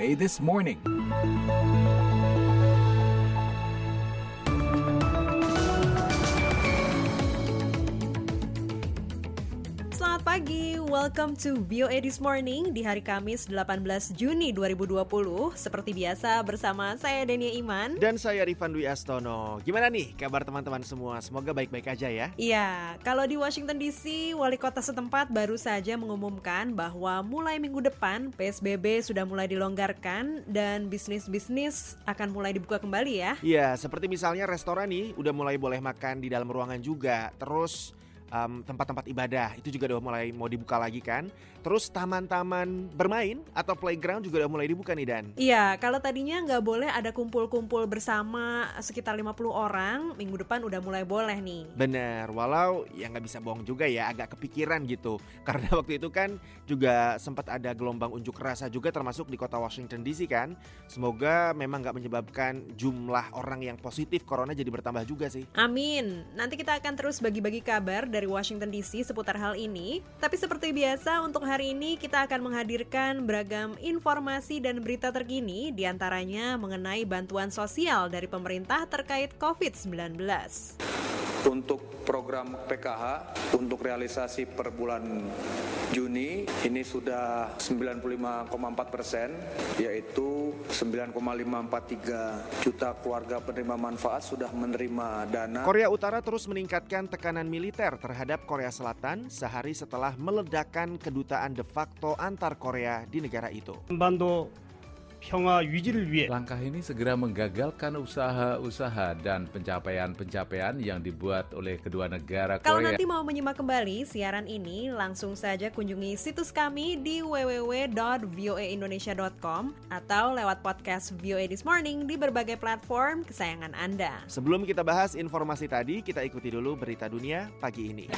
VOA This Morning. Selamat pagi, welcome to VOA This Morning di hari Kamis 18 Juni 2020. Seperti biasa bersama saya Denia Iman. Dan saya Rifan Dwi Astono. Gimana nih kabar teman-teman semua? Semoga baik-baik aja ya. Iya, kalau di Washington DC, wali kota setempat baru saja mengumumkan bahwa mulai minggu depan PSBB sudah mulai dilonggarkan dan bisnis-bisnis akan mulai dibuka kembali ya. Iya, seperti misalnya restoran nih udah mulai boleh makan di dalam ruangan juga. Terus tempat-tempat ibadah itu juga udah mulai mau dibuka lagi kan. Terus taman-taman bermain atau playground juga udah mulai dibuka nih Dan. Iya, kalau tadinya nggak boleh ada kumpul-kumpul bersama sekitar 50 orang, minggu depan udah mulai boleh nih. Bener, walau ya nggak bisa bohong juga ya, agak kepikiran gitu. Karena waktu itu kan juga sempat ada gelombang unjuk rasa juga termasuk di kota Washington DC kan. Semoga memang nggak menyebabkan jumlah orang yang positif corona jadi bertambah juga sih. Amin, nanti kita akan terus bagi-bagi kabar dari Washington DC seputar hal ini. Tapi seperti biasa untuk hari ini kita akan menghadirkan beragam informasi dan berita terkini, diantaranya mengenai bantuan sosial dari pemerintah terkait COVID-19. Untuk program PKH untuk realisasi per bulan Juni ini sudah 95,4%, yaitu 9,543 juta keluarga penerima manfaat sudah menerima dana. Korea Utara terus meningkatkan tekanan militer terhadap Korea Selatan sehari setelah meledakkan kedutaan de facto antar Korea di negara itu. 평화 유지를 위해 langkah ini segera menggagalkan usaha-usaha dan pencapaian-pencapaian yang dibuat oleh kedua negara Korea. Kalau nanti mau menyimak kembali siaran ini, langsung saja kunjungi situs kami di www.voaindonesia.com atau lewat podcast VOA This Morning di berbagai platform kesayangan Anda. Sebelum kita bahas informasi tadi, kita ikuti dulu berita dunia pagi ini.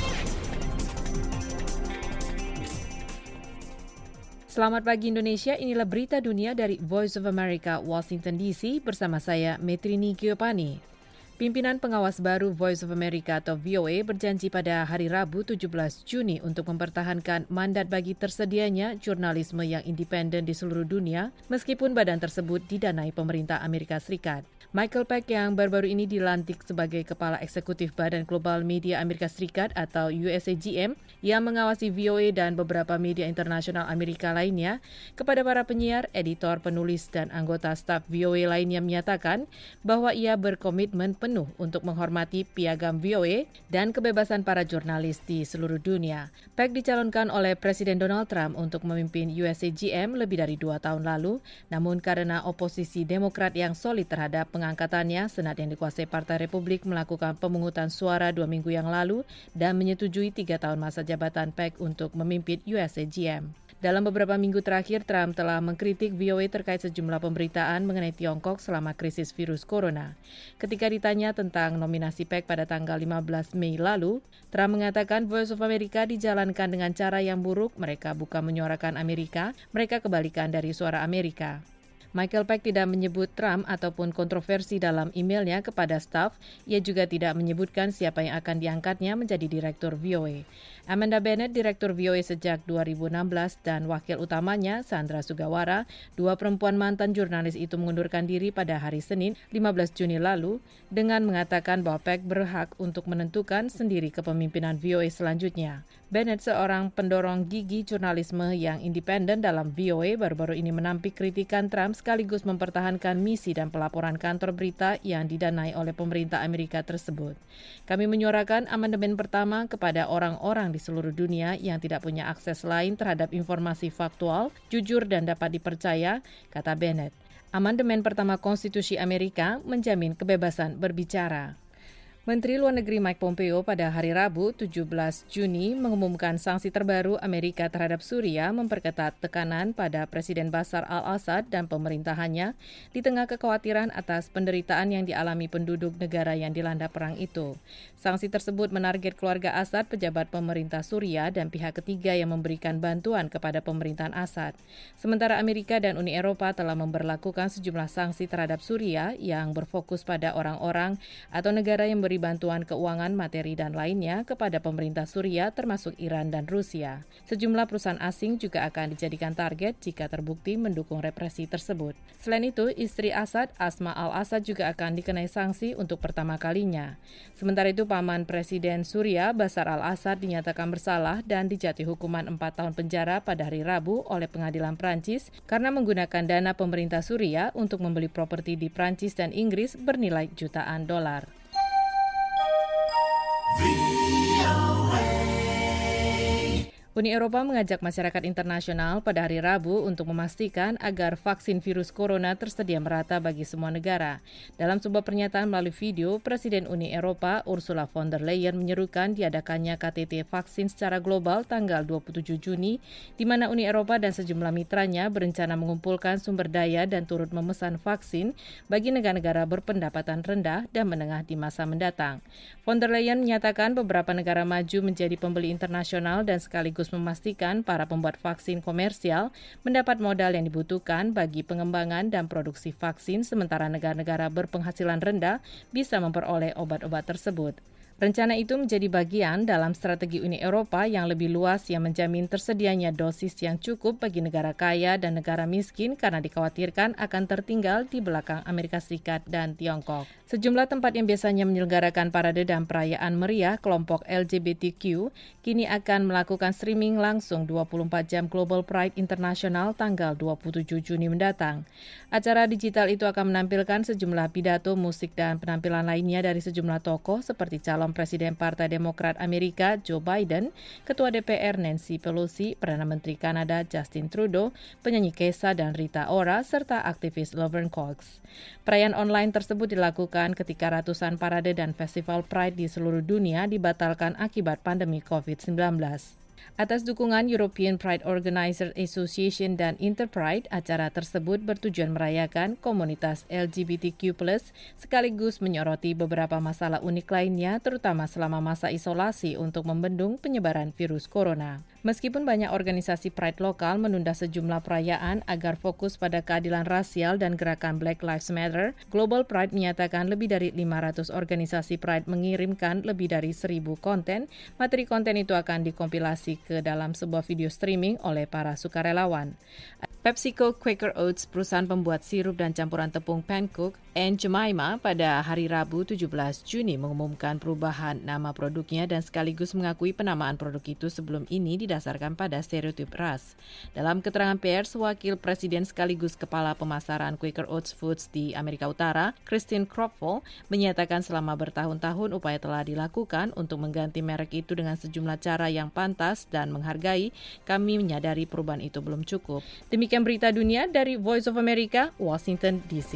Selamat pagi Indonesia, inilah berita dunia dari Voice of America, Washington DC bersama saya Metrini Giopani. Pimpinan pengawas baru Voice of America atau VOA berjanji pada hari Rabu 17 Juni untuk mempertahankan mandat bagi tersedianya jurnalisme yang independen di seluruh dunia meskipun badan tersebut didanai pemerintah Amerika Serikat. Michael Pack yang baru-baru ini dilantik sebagai Kepala Eksekutif Badan Global Media Amerika Serikat atau USAGM yang mengawasi VOA dan beberapa media internasional Amerika lainnya, kepada para penyiar, editor, penulis, dan anggota staf VOA lainnya menyatakan bahwa ia berkomitmen penuh untuk menghormati piagam VOA dan kebebasan para jurnalis di seluruh dunia. Pack dicalonkan oleh Presiden Donald Trump untuk memimpin USAGM lebih dari 2 tahun lalu, namun karena oposisi Demokrat yang solid terhadap pengangkatannya, Senat yang dikuasai Partai Republik melakukan pemungutan suara 2 minggu yang lalu dan menyetujui 3 tahun masa jabatan Pack untuk memimpin USAGM. Dalam beberapa minggu terakhir, Trump telah mengkritik VOA terkait sejumlah pemberitaan mengenai Tiongkok selama krisis virus corona. Ketika ditanya tentang nominasi Pack pada tanggal 15 Mei lalu, Trump mengatakan Voice of America dijalankan dengan cara yang buruk, mereka bukan menyuarakan Amerika, mereka kebalikan dari suara Amerika. Michael Pack tidak menyebut Trump ataupun kontroversi dalam emailnya kepada staf. Ia juga tidak menyebutkan siapa yang akan diangkatnya menjadi direktur VOA. Amanda Bennett, direktur VOA sejak 2016, dan wakil utamanya, Sandra Sugawara, 2 perempuan mantan jurnalis itu mengundurkan diri pada hari Senin, 15 Juni lalu, dengan mengatakan bahwa Pack berhak untuk menentukan sendiri kepemimpinan VOA selanjutnya. Bennett, seorang pendorong gigi jurnalisme yang independen dalam VOA, baru-baru ini menampik kritikan Trump sekaligus mempertahankan misi dan pelaporan kantor berita yang didanai oleh pemerintah Amerika tersebut. Kami menyuarakan amandemen pertama kepada orang-orang di seluruh dunia yang tidak punya akses lain terhadap informasi faktual, jujur dan dapat dipercaya, kata Bennett. Amandemen pertama Konstitusi Amerika menjamin kebebasan berbicara. Menteri Luar Negeri Mike Pompeo pada hari Rabu 17 Juni mengumumkan sanksi terbaru Amerika terhadap Suriah memperketat tekanan pada Presiden Bashar al-Assad dan pemerintahannya di tengah kekhawatiran atas penderitaan yang dialami penduduk negara yang dilanda perang itu. Sanksi tersebut menarget keluarga Assad, pejabat pemerintah Suriah, dan pihak ketiga yang memberikan bantuan kepada pemerintahan Assad. Sementara Amerika dan Uni Eropa telah memberlakukan sejumlah sanksi terhadap Suriah yang berfokus pada orang-orang atau negara yang memberi bantuan keuangan, materi, dan lainnya kepada pemerintah Suriah termasuk Iran dan Rusia. Sejumlah perusahaan asing juga akan dijadikan target jika terbukti mendukung represi tersebut. Selain itu, istri Assad, Asma al-Assad juga akan dikenai sanksi untuk pertama kalinya. Sementara itu, paman Presiden Suriah, Bashar al-Assad, dinyatakan bersalah dan dijatuhi hukuman 4 tahun penjara pada hari Rabu oleh pengadilan Prancis karena menggunakan dana pemerintah Suriah untuk membeli properti di Prancis dan Inggris bernilai jutaan dolar. Uni Eropa mengajak masyarakat internasional pada hari Rabu untuk memastikan agar vaksin virus corona tersedia merata bagi semua negara. Dalam sebuah pernyataan melalui video, Presiden Uni Eropa Ursula von der Leyen menyerukan diadakannya KTT vaksin secara global tanggal 27 Juni, di mana Uni Eropa dan sejumlah mitranya berencana mengumpulkan sumber daya dan turut memesan vaksin bagi negara-negara berpendapatan rendah dan menengah di masa mendatang. Von der Leyen menyatakan beberapa negara maju menjadi pembeli internasional dan sekaligus memastikan para pembuat vaksin komersial mendapat modal yang dibutuhkan bagi pengembangan dan produksi vaksin, sementara negara-negara berpenghasilan rendah bisa memperoleh obat-obat tersebut. Rencana itu menjadi bagian dalam strategi Uni Eropa yang lebih luas yang menjamin tersedianya dosis yang cukup bagi negara kaya dan negara miskin karena dikhawatirkan akan tertinggal di belakang Amerika Serikat dan Tiongkok. Sejumlah tempat yang biasanya menyelenggarakan parade dan perayaan meriah kelompok LGBTQ kini akan melakukan streaming langsung 24 jam Global Pride International tanggal 27 Juni mendatang. Acara digital itu akan menampilkan sejumlah pidato, musik, dan penampilan lainnya dari sejumlah tokoh seperti calon Presiden Partai Demokrat Amerika Joe Biden, Ketua DPR Nancy Pelosi, Perdana Menteri Kanada Justin Trudeau, penyanyi Kesha dan Rita Ora, serta aktivis Laverne Cox. Perayaan online tersebut dilakukan ketika ratusan parade dan festival Pride di seluruh dunia dibatalkan akibat pandemi COVID-19. Atas dukungan European Pride Organizers Association dan Interpride, acara tersebut bertujuan merayakan komunitas LGBTQ+, sekaligus menyoroti beberapa masalah unik lainnya, terutama selama masa isolasi untuk membendung penyebaran virus corona. Meskipun banyak organisasi Pride lokal menunda sejumlah perayaan agar fokus pada keadilan rasial dan gerakan Black Lives Matter, Global Pride menyatakan lebih dari 500 organisasi Pride mengirimkan lebih dari 1.000 konten. Materi konten itu akan dikompilasi ke dalam sebuah video streaming oleh para sukarelawan. PepsiCo Quaker Oats, perusahaan pembuat sirup dan campuran tepung Pancook, Aunt Jemima, pada hari Rabu 17 Juni mengumumkan perubahan nama produknya dan sekaligus mengakui penamaan produk itu sebelum ini didasarkan pada stereotip ras. Dalam keterangan pers, Wakil Presiden sekaligus Kepala Pemasaran Quaker Oats Foods di Amerika Utara, Christine Cropful, menyatakan selama bertahun-tahun upaya telah dilakukan untuk mengganti merek itu dengan sejumlah cara yang pantas dan menghargai. Kami menyadari perubahan itu belum cukup. Demikian berita dunia dari Voice of America, Washington, D.C.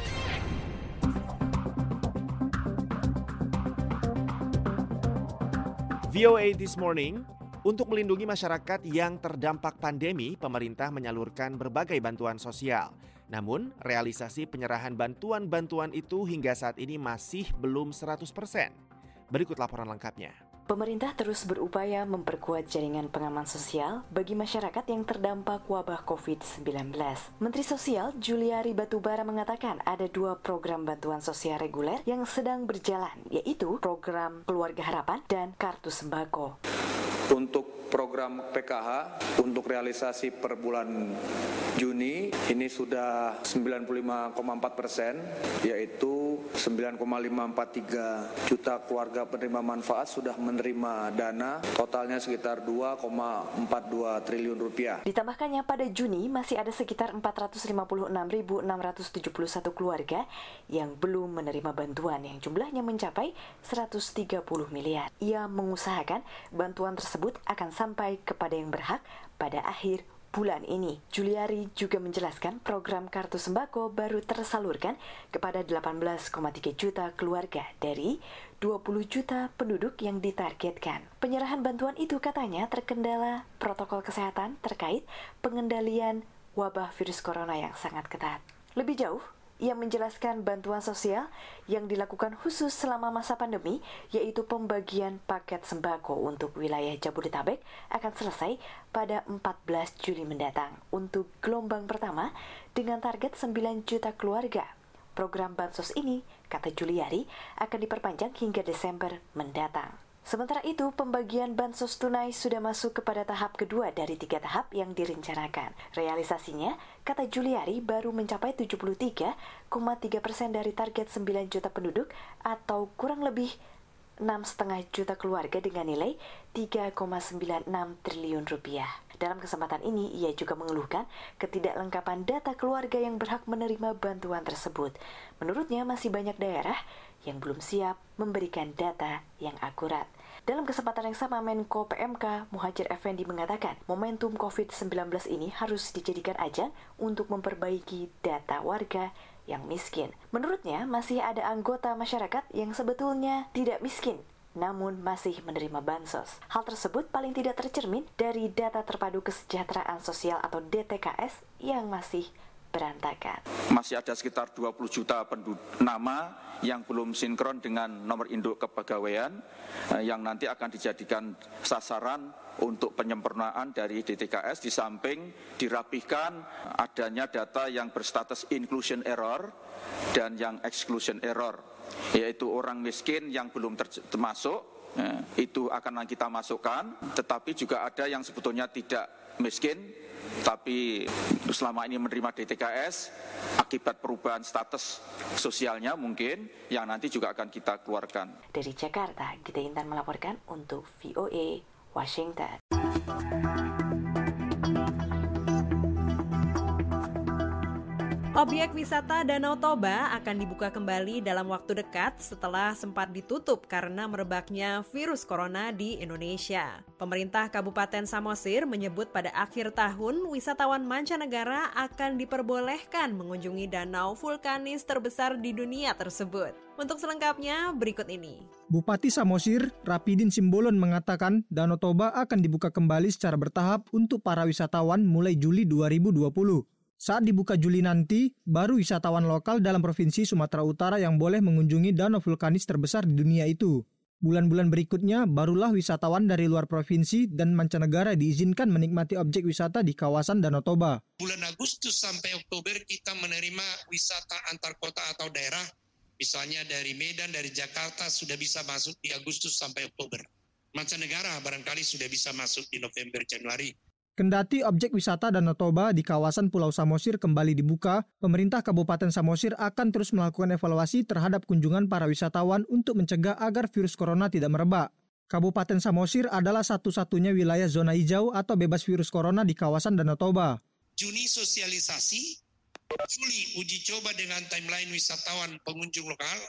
VOA This Morning, untuk melindungi masyarakat yang terdampak pandemi, pemerintah menyalurkan berbagai bantuan sosial. Namun, realisasi penyerahan bantuan-bantuan itu hingga saat ini masih belum 100%. Berikut laporan lengkapnya. Pemerintah terus berupaya memperkuat jaringan pengaman sosial bagi masyarakat yang terdampak wabah COVID-19. Menteri Sosial Juliari Batubara mengatakan ada 2 program bantuan sosial reguler yang sedang berjalan, yaitu program Keluarga Harapan dan Kartu Sembako. Untuk program PKH, untuk realisasi per bulan Juni, ini sudah 95,4%, yaitu 9,543 juta keluarga penerima manfaat sudah menerima dana, totalnya sekitar 2,42 triliun rupiah. Ditambahkannya pada Juni masih ada sekitar 456.671 keluarga yang belum menerima bantuan yang jumlahnya mencapai 130 miliar. Ia mengusahakan bantuan tersebut akan sampai kepada yang berhak pada akhir bulan ini. Juliari juga menjelaskan program Kartu Sembako baru tersalurkan kepada 18,3 juta keluarga dari 20 juta penduduk yang ditargetkan. Penyerahan bantuan itu katanya terkendala protokol kesehatan terkait pengendalian wabah virus corona yang sangat ketat. Lebih jauh, ia menjelaskan bantuan sosial yang dilakukan khusus selama masa pandemi, yaitu pembagian paket sembako untuk wilayah Jabodetabek akan selesai pada 14 Juli mendatang untuk gelombang pertama dengan target 9 juta keluarga. Program bansos ini kata Juliari, akan diperpanjang hingga Desember mendatang. Sementara itu, pembagian bansos tunai sudah masuk kepada tahap kedua dari 3 tahap yang direncanakan. Realisasinya, kata Juliari, baru mencapai 73,3% dari target 9 juta penduduk atau kurang lebih 6,5 juta keluarga dengan nilai 3,96 triliun rupiah. Dalam kesempatan ini, ia juga mengeluhkan ketidaklengkapan data keluarga yang berhak menerima bantuan tersebut. Menurutnya, masih banyak daerah yang belum siap memberikan data yang akurat. Dalam kesempatan yang sama, Menko PMK Muhadjir Effendi mengatakan momentum COVID-19 ini harus dijadikan ajang untuk memperbaiki data warga yang miskin. Menurutnya, masih ada anggota masyarakat yang sebetulnya tidak miskin, namun masih menerima bansos. Hal tersebut paling tidak tercermin dari data terpadu kesejahteraan sosial atau DTKS yang masih berantakan. Masih ada sekitar 20 juta nama yang belum sinkron dengan nomor induk kepegawaian yang nanti akan dijadikan sasaran untuk penyempurnaan dari DTKS, di samping dirapihkan adanya data yang berstatus inclusion error dan yang exclusion error, yaitu orang miskin yang belum termasuk, itu akan kita masukkan, tetapi juga ada yang sebetulnya tidak miskin tapi selama ini menerima DTKS akibat perubahan status sosialnya mungkin, yang nanti juga akan kita keluarkan. Dari Jakarta, Gita Intan melaporkan untuk VOA Washington. Objek wisata Danau Toba akan dibuka kembali dalam waktu dekat setelah sempat ditutup karena merebaknya virus corona di Indonesia. Pemerintah Kabupaten Samosir menyebut pada akhir tahun wisatawan mancanegara akan diperbolehkan mengunjungi danau vulkanis terbesar di dunia tersebut. Untuk selengkapnya berikut ini. Bupati Samosir, Rapidin Simbolon mengatakan Danau Toba akan dibuka kembali secara bertahap untuk para wisatawan mulai Juli 2020. Saat dibuka Juli nanti, baru wisatawan lokal dalam Provinsi Sumatera Utara yang boleh mengunjungi danau vulkanis terbesar di dunia itu. Bulan-bulan berikutnya, barulah wisatawan dari luar provinsi dan mancanegara diizinkan menikmati objek wisata di kawasan Danau Toba. Bulan Agustus sampai Oktober kita menerima wisata antar kota atau daerah, misalnya dari Medan, dari Jakarta sudah bisa masuk di Agustus sampai Oktober. Mancanegara barangkali sudah bisa masuk di November, Januari. Kendati objek wisata Danau Toba di kawasan Pulau Samosir kembali dibuka, pemerintah Kabupaten Samosir akan terus melakukan evaluasi terhadap kunjungan para wisatawan untuk mencegah agar virus corona tidak merebak. Kabupaten Samosir adalah satu-satunya wilayah zona hijau atau bebas virus corona di kawasan Danau Toba. Juni sosialisasi, Juli uji coba dengan timeline wisatawan pengunjung lokal,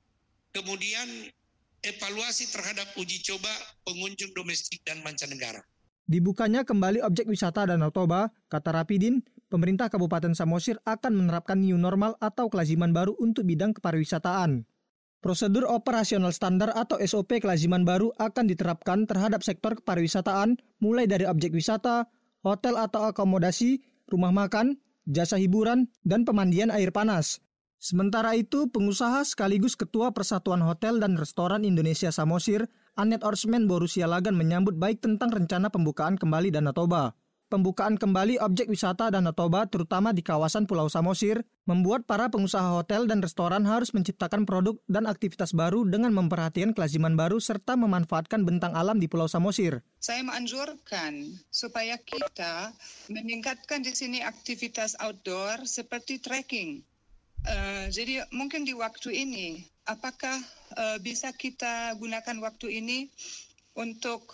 kemudian evaluasi terhadap uji coba pengunjung domestik dan mancanegara. Dibukanya kembali objek wisata Danau Toba, kata Rapidin, pemerintah Kabupaten Samosir akan menerapkan new normal atau kelaziman baru untuk bidang kepariwisataan. Prosedur operasional standar atau SOP kelaziman baru akan diterapkan terhadap sektor kepariwisataan, mulai dari objek wisata, hotel atau akomodasi, rumah makan, jasa hiburan, dan pemandian air panas. Sementara itu, pengusaha sekaligus Ketua Persatuan Hotel dan Restoran Indonesia Samosir, Anet Orsmen Borussia Lagan menyambut baik tentang rencana pembukaan kembali Danau Toba. Pembukaan kembali objek wisata Danau Toba, terutama di kawasan Pulau Samosir, membuat para pengusaha hotel dan restoran harus menciptakan produk dan aktivitas baru dengan memperhatikan kelaziman baru serta memanfaatkan bentang alam di Pulau Samosir. Saya menganjurkan supaya kita meningkatkan di sini aktivitas outdoor seperti trekking. Jadi mungkin di waktu ini, apakah bisa kita gunakan waktu ini untuk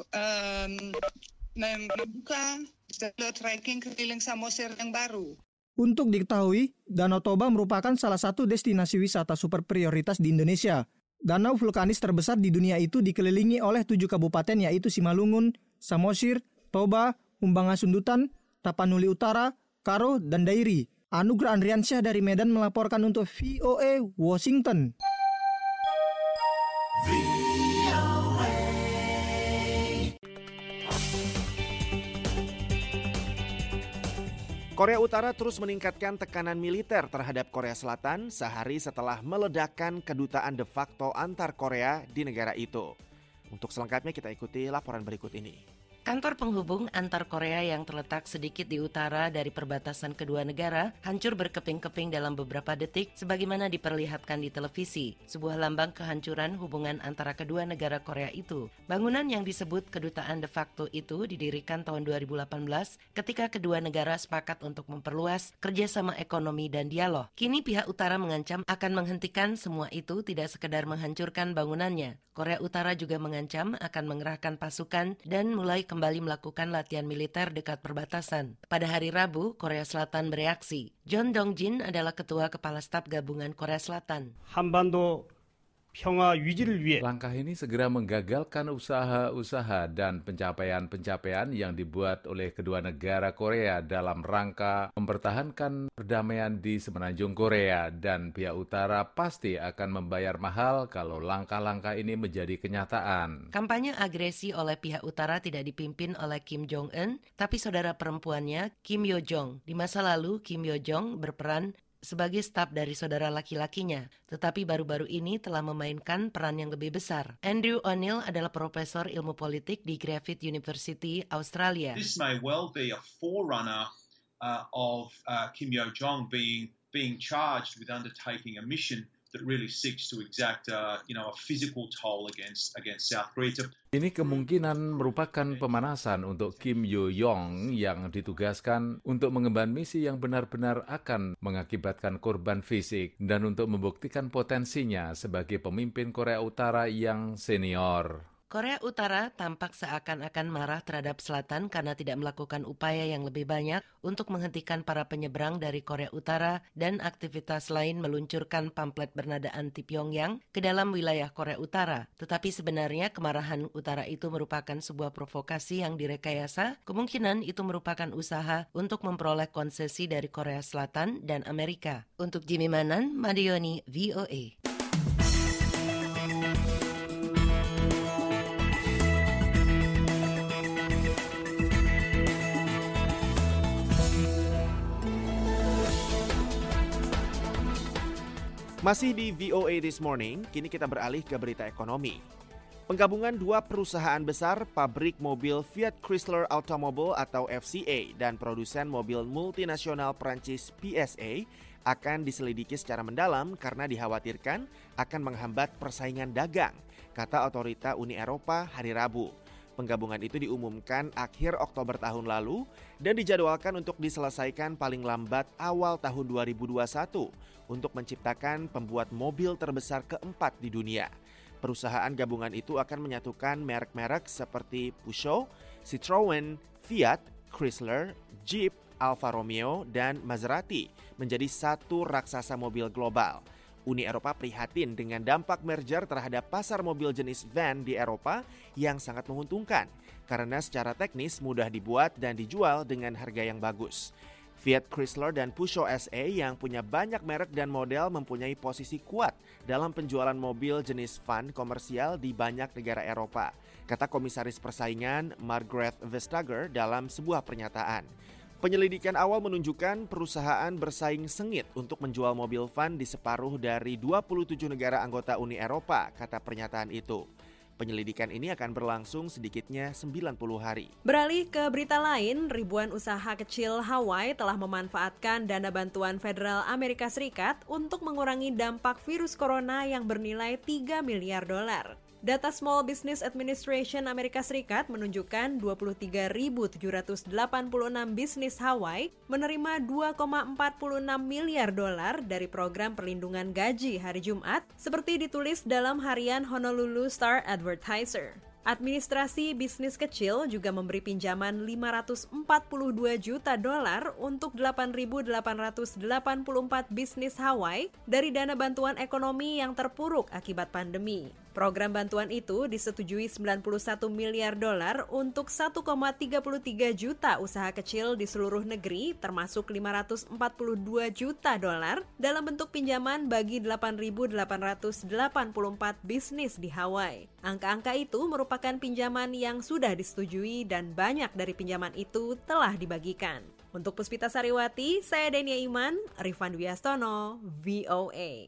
membuka jalur trekking keliling Samosir yang baru? Untuk diketahui, Danau Toba merupakan salah satu destinasi wisata super prioritas di Indonesia. Danau vulkanis terbesar di dunia itu dikelilingi oleh 7 kabupaten yaitu Simalungun, Samosir, Toba, Humbangan Sundutan, Tapanuli Utara, Karo, dan Dairi. Anugrah Andriansyah dari Medan melaporkan untuk VOA Washington. Korea Utara terus meningkatkan tekanan militer terhadap Korea Selatan sehari setelah meledakkan kedutaan de facto antar Korea di negara itu. Untuk selengkapnya kita ikuti laporan berikut ini. Kantor penghubung antar Korea yang terletak sedikit di utara dari perbatasan kedua negara hancur berkeping-keping dalam beberapa detik sebagaimana diperlihatkan di televisi, sebuah lambang kehancuran hubungan antara kedua negara Korea itu. Bangunan yang disebut kedutaan de facto itu didirikan tahun 2018 ketika kedua negara sepakat untuk memperluas kerjasama ekonomi dan dialog. Kini pihak utara mengancam akan menghentikan semua itu, tidak sekedar menghancurkan bangunannya. Korea Utara juga mengancam akan mengerahkan pasukan dan mulai kembali melakukan latihan militer dekat perbatasan. Pada hari Rabu, Korea Selatan bereaksi. John Dong-jin adalah Ketua Kepala Staf Gabungan Korea Selatan. 한반도 평화 유지를 위해 langkah ini segera menggagalkan usaha-usaha dan pencapaian-pencapaian yang dibuat oleh kedua negara Korea dalam rangka mempertahankan perdamaian di semenanjung Korea, dan pihak utara pasti akan membayar mahal kalau langkah-langkah ini menjadi kenyataan. Kampanye agresi oleh pihak utara tidak dipimpin oleh Kim Jong-un, tapi saudara perempuannya Kim Yo-jong. Di masa lalu, Kim Yo-jong berperan sebagai staf dari saudara laki-lakinya, tetapi baru-baru ini telah memainkan peran yang lebih besar. Andrew O'Neill adalah profesor ilmu politik di Griffith University, Australia. This may well be a forerunner of Kim Yo-jong being charged with undertaking a mission that really seeks to exact a physical toll against South Korea. Ini kemungkinan merupakan pemanasan untuk Kim Yo-jong yang ditugaskan untuk mengemban misi yang benar-benar akan mengakibatkan korban fisik dan untuk membuktikan potensinya sebagai pemimpin Korea Utara yang senior. Korea Utara tampak seakan-akan marah terhadap Selatan karena tidak melakukan upaya yang lebih banyak untuk menghentikan para penyeberang dari Korea Utara dan aktivitas lain meluncurkan pamflet bernada anti Pyongyang ke dalam wilayah Korea Utara. Tetapi sebenarnya kemarahan utara itu merupakan sebuah provokasi yang direkayasa. Kemungkinan itu merupakan usaha untuk memperoleh konsesi dari Korea Selatan dan Amerika. Untuk Jimmy Manan, Madioni, VOA. Masih di VOA This Morning, kini kita beralih ke berita ekonomi. Penggabungan dua perusahaan besar, pabrik mobil Fiat Chrysler Automobile atau FCA dan produsen mobil multinasional Prancis PSA akan diselidiki secara mendalam karena dikhawatirkan akan menghambat persaingan dagang, kata otorita Uni Eropa hari Rabu. Penggabungan itu diumumkan akhir Oktober tahun lalu dan dijadwalkan untuk diselesaikan paling lambat awal tahun 2021 untuk menciptakan pembuat mobil terbesar keempat di dunia. Perusahaan gabungan itu akan menyatukan merek-merek seperti Peugeot, Citroën, Fiat, Chrysler, Jeep, Alfa Romeo, dan Maserati menjadi satu raksasa mobil global. Uni Eropa prihatin dengan dampak merger terhadap pasar mobil jenis van di Eropa yang sangat menguntungkan karena secara teknis mudah dibuat dan dijual dengan harga yang bagus. Fiat Chrysler dan Peugeot SA yang punya banyak merek dan model mempunyai posisi kuat dalam penjualan mobil jenis van komersial di banyak negara Eropa, kata Komisaris Persaingan Margrethe Vestager dalam sebuah pernyataan. Penyelidikan awal menunjukkan perusahaan bersaing sengit untuk menjual mobil van di separuh dari 27 negara anggota Uni Eropa, kata pernyataan itu. Penyelidikan ini akan berlangsung sedikitnya 90 hari. Beralih ke berita lain, ribuan usaha kecil Hawaii telah memanfaatkan dana bantuan federal Amerika Serikat untuk mengurangi dampak virus corona yang bernilai $3 miliar. Data Small Business Administration Amerika Serikat menunjukkan 23.786 bisnis Hawaii menerima $2,46 miliar dari program perlindungan gaji hari Jumat, seperti ditulis dalam harian Honolulu Star Advertiser. Administrasi bisnis kecil juga memberi pinjaman $542 juta untuk 8.884 bisnis Hawaii dari dana bantuan ekonomi yang terpuruk akibat pandemi. Program bantuan itu disetujui $91 miliar untuk 1,33 juta usaha kecil di seluruh negeri, termasuk $542 juta dalam bentuk pinjaman bagi 8.884 bisnis di Hawaii. Angka-angka itu merupakan pinjaman yang sudah disetujui dan banyak dari pinjaman itu telah dibagikan. Untuk Puspita Sariwati, saya Denia Iman, Rifan Wiastono, VOA.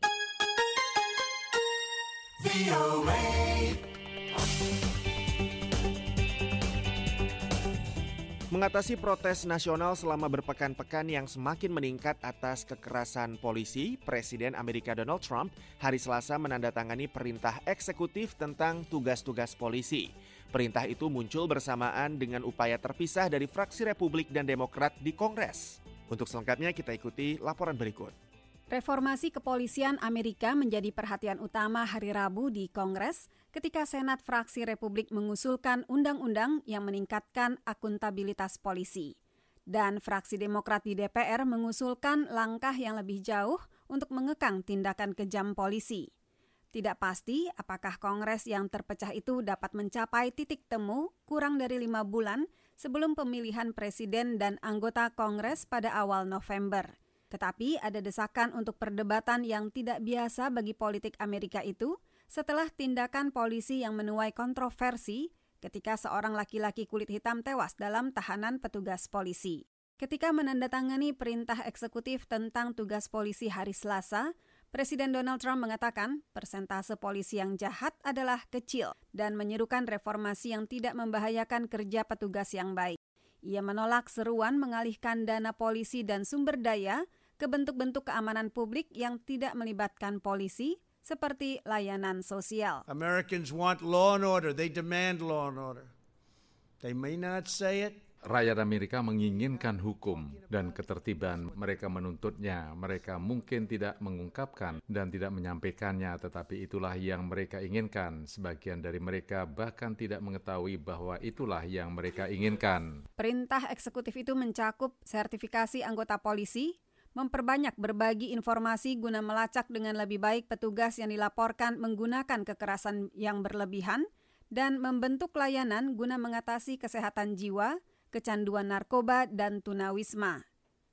Mengatasi protes nasional selama berpekan-pekan yang semakin meningkat atas kekerasan polisi, Presiden Amerika Donald Trump hari Selasa menandatangani perintah eksekutif tentang tugas-tugas polisi. Perintah itu muncul bersamaan dengan upaya terpisah dari fraksi Republik dan Demokrat di Kongres. Untuk selengkapnya kita ikuti laporan berikut. Reformasi kepolisian Amerika menjadi perhatian utama hari Rabu di Kongres ketika Senat fraksi Republik mengusulkan undang-undang yang meningkatkan akuntabilitas polisi. Dan fraksi Demokrat di DPR mengusulkan langkah yang lebih jauh untuk mengekang tindakan kejam polisi. Tidak pasti apakah Kongres yang terpecah itu dapat mencapai titik temu kurang dari 5 bulan sebelum pemilihan presiden dan anggota Kongres pada awal November. Tetapi ada desakan untuk perdebatan yang tidak biasa bagi politik Amerika itu setelah tindakan polisi yang menuai kontroversi ketika seorang laki-laki kulit hitam tewas dalam tahanan petugas polisi. Ketika menandatangani perintah eksekutif tentang tugas polisi hari Selasa, Presiden Donald Trump mengatakan persentase polisi yang jahat adalah kecil dan menyerukan reformasi yang tidak membahayakan kerja petugas yang baik. Ia menolak seruan mengalihkan dana polisi dan sumber daya ke bentuk-bentuk keamanan publik yang tidak melibatkan polisi, seperti layanan sosial. Americans want law and order. They demand law and order. They may not say it. Rakyat Amerika menginginkan hukum dan ketertiban. Mereka menuntutnya. Mereka mungkin tidak mengungkapkan dan tidak menyampaikannya, tetapi itulah yang mereka inginkan. Sebagian dari mereka bahkan tidak mengetahui bahwa itulah yang mereka inginkan. Perintah eksekutif itu mencakup sertifikasi anggota polisi, memperbanyak berbagi informasi guna melacak dengan lebih baik petugas yang dilaporkan menggunakan kekerasan yang berlebihan, dan membentuk layanan guna mengatasi kesehatan jiwa, kecanduan narkoba, dan tunawisma.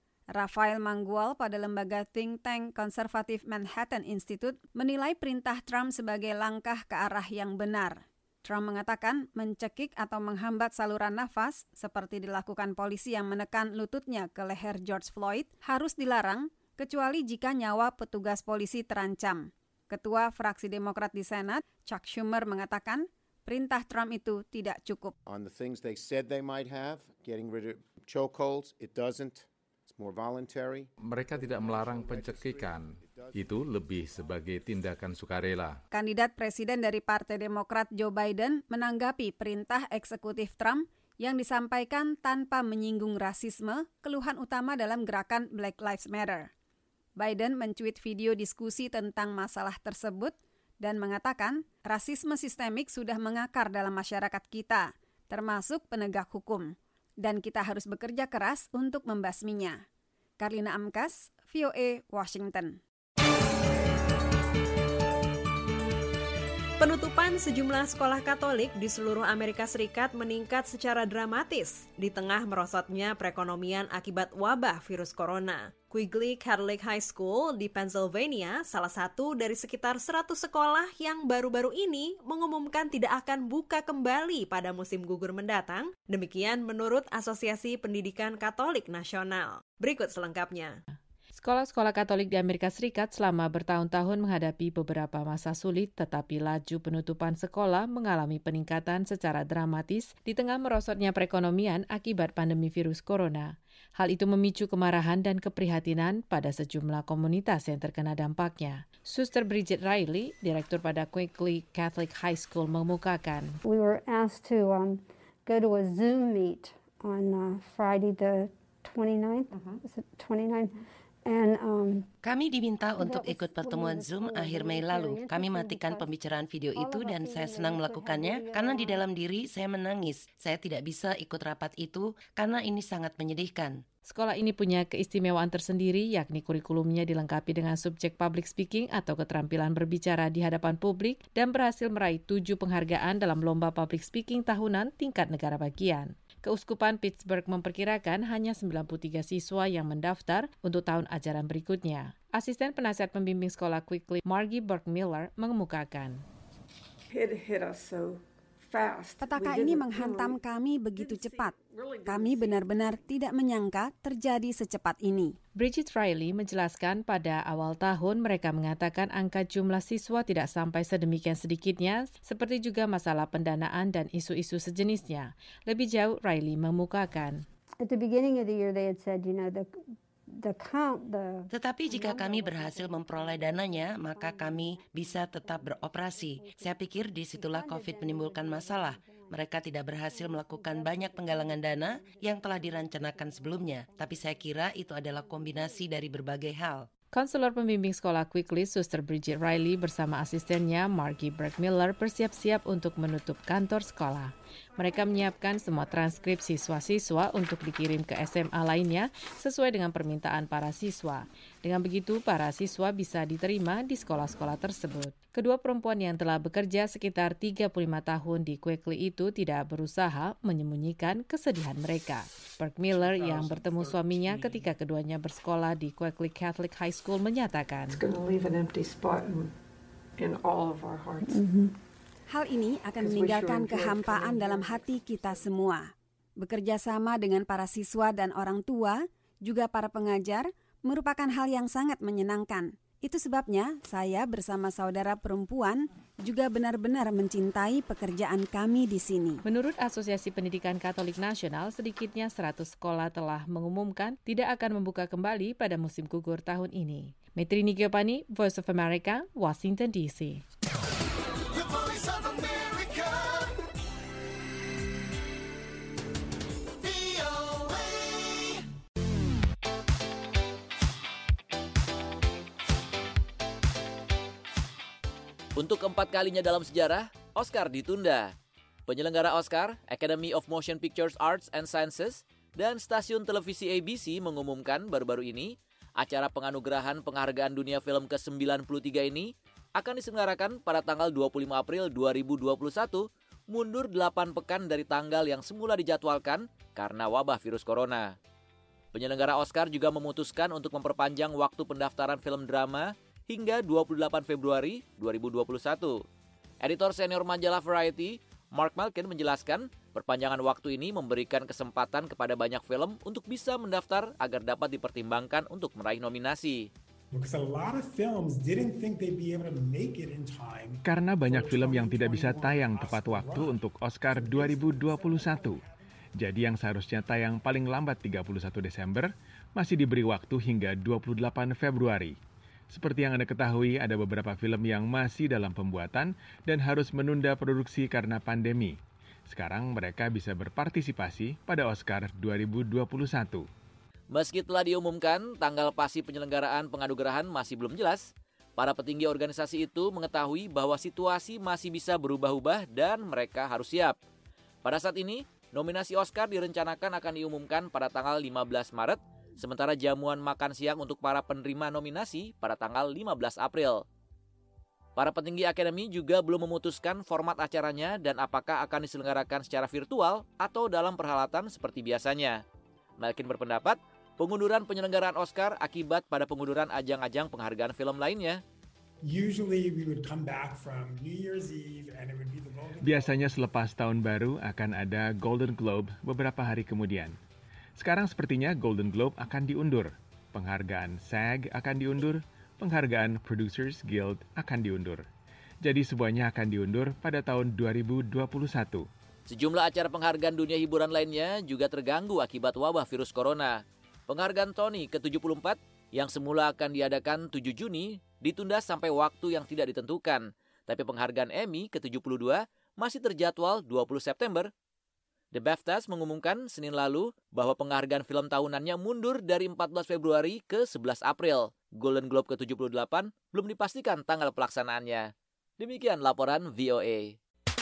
Rafael Mangual pada lembaga think tank konservatif Manhattan Institute menilai perintah Trump sebagai langkah ke arah yang benar. Trump mengatakan mencekik atau menghambat saluran nafas, seperti dilakukan polisi yang menekan lututnya ke leher George Floyd, harus dilarang, kecuali jika nyawa petugas polisi terancam. Ketua fraksi Demokrat di Senat, Chuck Schumer, mengatakan perintah Trump itu tidak cukup. On the things they said they might have, getting rid of chokeholds, it doesn't. It's more voluntary. Mereka tidak melarang pencekikan. Itu lebih sebagai tindakan sukarela. Kandidat presiden dari Partai Demokrat Joe Biden menanggapi perintah eksekutif Trump yang disampaikan tanpa menyinggung rasisme, keluhan utama dalam gerakan Black Lives Matter. Biden mencuit video diskusi tentang masalah tersebut dan mengatakan rasisme sistemik sudah mengakar dalam masyarakat kita, termasuk penegak hukum, dan kita harus bekerja keras untuk membasminya. Karlina Amkas, VOA, Washington. Penutupan sejumlah sekolah Katolik di seluruh Amerika Serikat meningkat secara dramatis di tengah merosotnya perekonomian akibat wabah virus corona. Quigley Catholic High School di Pennsylvania, salah satu dari sekitar 100 sekolah yang baru-baru ini mengumumkan tidak akan buka kembali pada musim gugur mendatang. Demikian menurut Asosiasi Pendidikan Katolik Nasional. Berikut selengkapnya. Sekolah-sekolah Katolik di Amerika Serikat selama bertahun-tahun menghadapi beberapa masa sulit, tetapi laju penutupan sekolah mengalami peningkatan secara dramatis di tengah merosotnya perekonomian akibat pandemi virus corona. Hal itu memicu kemarahan dan keprihatinan pada sejumlah komunitas yang terkena dampaknya. Suster Bridget Riley, direktur pada Quigley Catholic High School, mengemukakan. We were asked to go to a Zoom meet on Friday the 29th. Is it 29th? Kami diminta untuk ikut pertemuan Zoom akhir Mei lalu. Kami matikan pembicaraan video itu dan saya senang melakukannya karena di dalam diri saya menangis. Saya tidak bisa ikut rapat itu karena ini sangat menyedihkan. Sekolah ini punya keistimewaan tersendiri, yakni kurikulumnya dilengkapi dengan subjek public speaking atau keterampilan berbicara di hadapan publik dan berhasil meraih 7 penghargaan dalam lomba public speaking tahunan tingkat negara bagian. Keuskupan Pittsburgh memperkirakan hanya 93 siswa yang mendaftar untuk tahun ajaran berikutnya. Asisten penasihat pembimbing sekolah Quigley, Margie Burke-Miller, mengemukakan. Petaka ini menghantam kami begitu cepat. Kami benar-benar tidak menyangka terjadi secepat ini. Bridget Riley menjelaskan pada awal tahun mereka mengatakan angka jumlah siswa tidak sampai sedemikian sedikitnya, seperti juga masalah pendanaan dan isu-isu sejenisnya. Lebih jauh, Riley memukakan. at the beginning of the year they had said, Tetapi jika kami berhasil memperoleh dananya, maka kami bisa tetap beroperasi. Saya pikir disitulah COVID menimbulkan masalah. Mereka tidak berhasil melakukan banyak penggalangan dana yang telah direncanakan sebelumnya. Tapi saya kira itu adalah kombinasi dari berbagai hal. Konselor pembimbing sekolah Quickly, Suster Bridget Riley bersama asistennya Margie Berg-Miller bersiap-siap untuk menutup kantor sekolah. Mereka menyiapkan semua transkrip siswa-siswa untuk dikirim ke SMA lainnya sesuai dengan permintaan para siswa. Dengan begitu, para siswa bisa diterima di sekolah-sekolah tersebut. Kedua perempuan yang telah bekerja sekitar 35 tahun di Quickly itu tidak berusaha menyembunyikan kesedihan mereka. Berg-Miller yang bertemu suaminya ketika keduanya bersekolah di Quickly Catholic High School menyatakan, Hal ini akan meninggalkan kehampaan dalam hati kita semua. Bekerja sama dengan para siswa dan orang tua, juga para pengajar, merupakan hal yang sangat menyenangkan. Itu sebabnya saya bersama saudara perempuan juga benar-benar mencintai pekerjaan kami di sini. Menurut Asosiasi Pendidikan Katolik Nasional, sedikitnya 100 sekolah telah mengumumkan tidak akan membuka kembali pada musim gugur tahun ini. Metrini Giovanni, Voice of America, Washington DC. Untuk keempat kalinya dalam sejarah, Oscar ditunda. Penyelenggara Oscar, Academy of Motion Picture Arts and Sciences, dan stasiun televisi ABC mengumumkan baru-baru ini, acara penganugerahan penghargaan dunia film ke-93 ini akan diselenggarakan pada tanggal 25 April 2021, mundur 8 pekan dari tanggal yang semula dijadwalkan karena wabah virus corona. Penyelenggara Oscar juga memutuskan untuk memperpanjang waktu pendaftaran film drama hingga 28 Februari 2021. Editor senior majalah Variety, Mark Malkin menjelaskan, perpanjangan waktu ini memberikan kesempatan kepada banyak film untuk bisa mendaftar agar dapat dipertimbangkan untuk meraih nominasi. Karena banyak film yang tidak bisa tayang tepat waktu untuk Oscar 2021. Jadi yang seharusnya tayang paling lambat 31 Desember, masih diberi waktu hingga 28 Februari. Seperti yang Anda ketahui, ada beberapa film yang masih dalam pembuatan dan harus menunda produksi karena pandemi. Sekarang mereka bisa berpartisipasi pada Oscar 2021. Meski telah diumumkan, tanggal pasti penyelenggaraan penganugerahan masih belum jelas. Para petinggi organisasi itu mengetahui bahwa situasi masih bisa berubah-ubah dan mereka harus siap. Pada saat ini, nominasi Oscar direncanakan akan diumumkan pada tanggal 15 Maret, sementara jamuan makan siang untuk para penerima nominasi pada tanggal 15 April. Para petinggi akademi juga belum memutuskan format acaranya dan apakah akan diselenggarakan secara virtual atau dalam perhelatan seperti biasanya. Malkin berpendapat, pengunduran penyelenggaraan Oscar akibat pada pengunduran ajang-ajang penghargaan film lainnya. Biasanya selepas tahun baru akan ada Golden Globe beberapa hari kemudian. Sekarang sepertinya Golden Globe akan diundur, penghargaan SAG akan diundur, penghargaan Producers Guild akan diundur. Jadi semuanya akan diundur pada tahun 2021. Sejumlah acara penghargaan dunia hiburan lainnya juga terganggu akibat wabah virus corona. Penghargaan Tony ke-74 yang semula akan diadakan 7 Juni ditunda sampai waktu yang tidak ditentukan. Tapi penghargaan Emmy ke-72 masih terjadwal 20 September. The BAFTAs mengumumkan Senin lalu bahwa penghargaan film tahunannya mundur dari 14 Februari ke 11 April. Golden Globe ke-78 belum dipastikan tanggal pelaksanaannya. Demikian laporan VOA.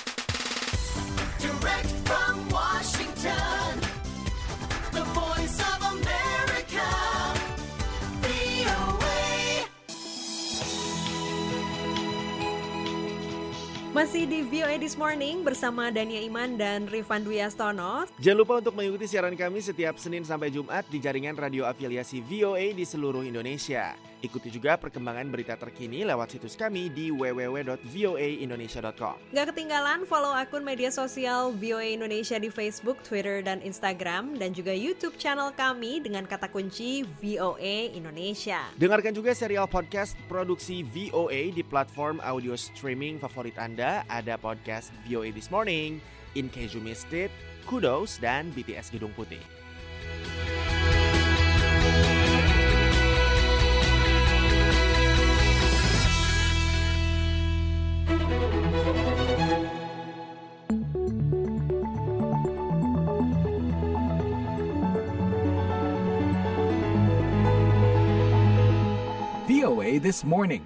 Direct from Washington, the Voice of America, VOA. Masih di VOA This Morning bersama Dania Iman dan Rifan Dwi Astono. Jangan lupa untuk mengikuti siaran kami setiap Senin sampai Jumat di jaringan radio afiliasi VOA di seluruh Indonesia. Ikuti juga perkembangan berita terkini lewat situs kami di www.voaindonesia.com. Gak ketinggalan follow akun media sosial VOA Indonesia di Facebook, Twitter, dan Instagram. Dan juga YouTube channel kami dengan kata kunci VOA Indonesia. Dengarkan juga serial podcast produksi VOA di platform audio streaming favorit Anda. Ada podcast VOA This Morning, In Case You Missed It, Kudos, dan BTS Gedung Putih. VOA This Morning.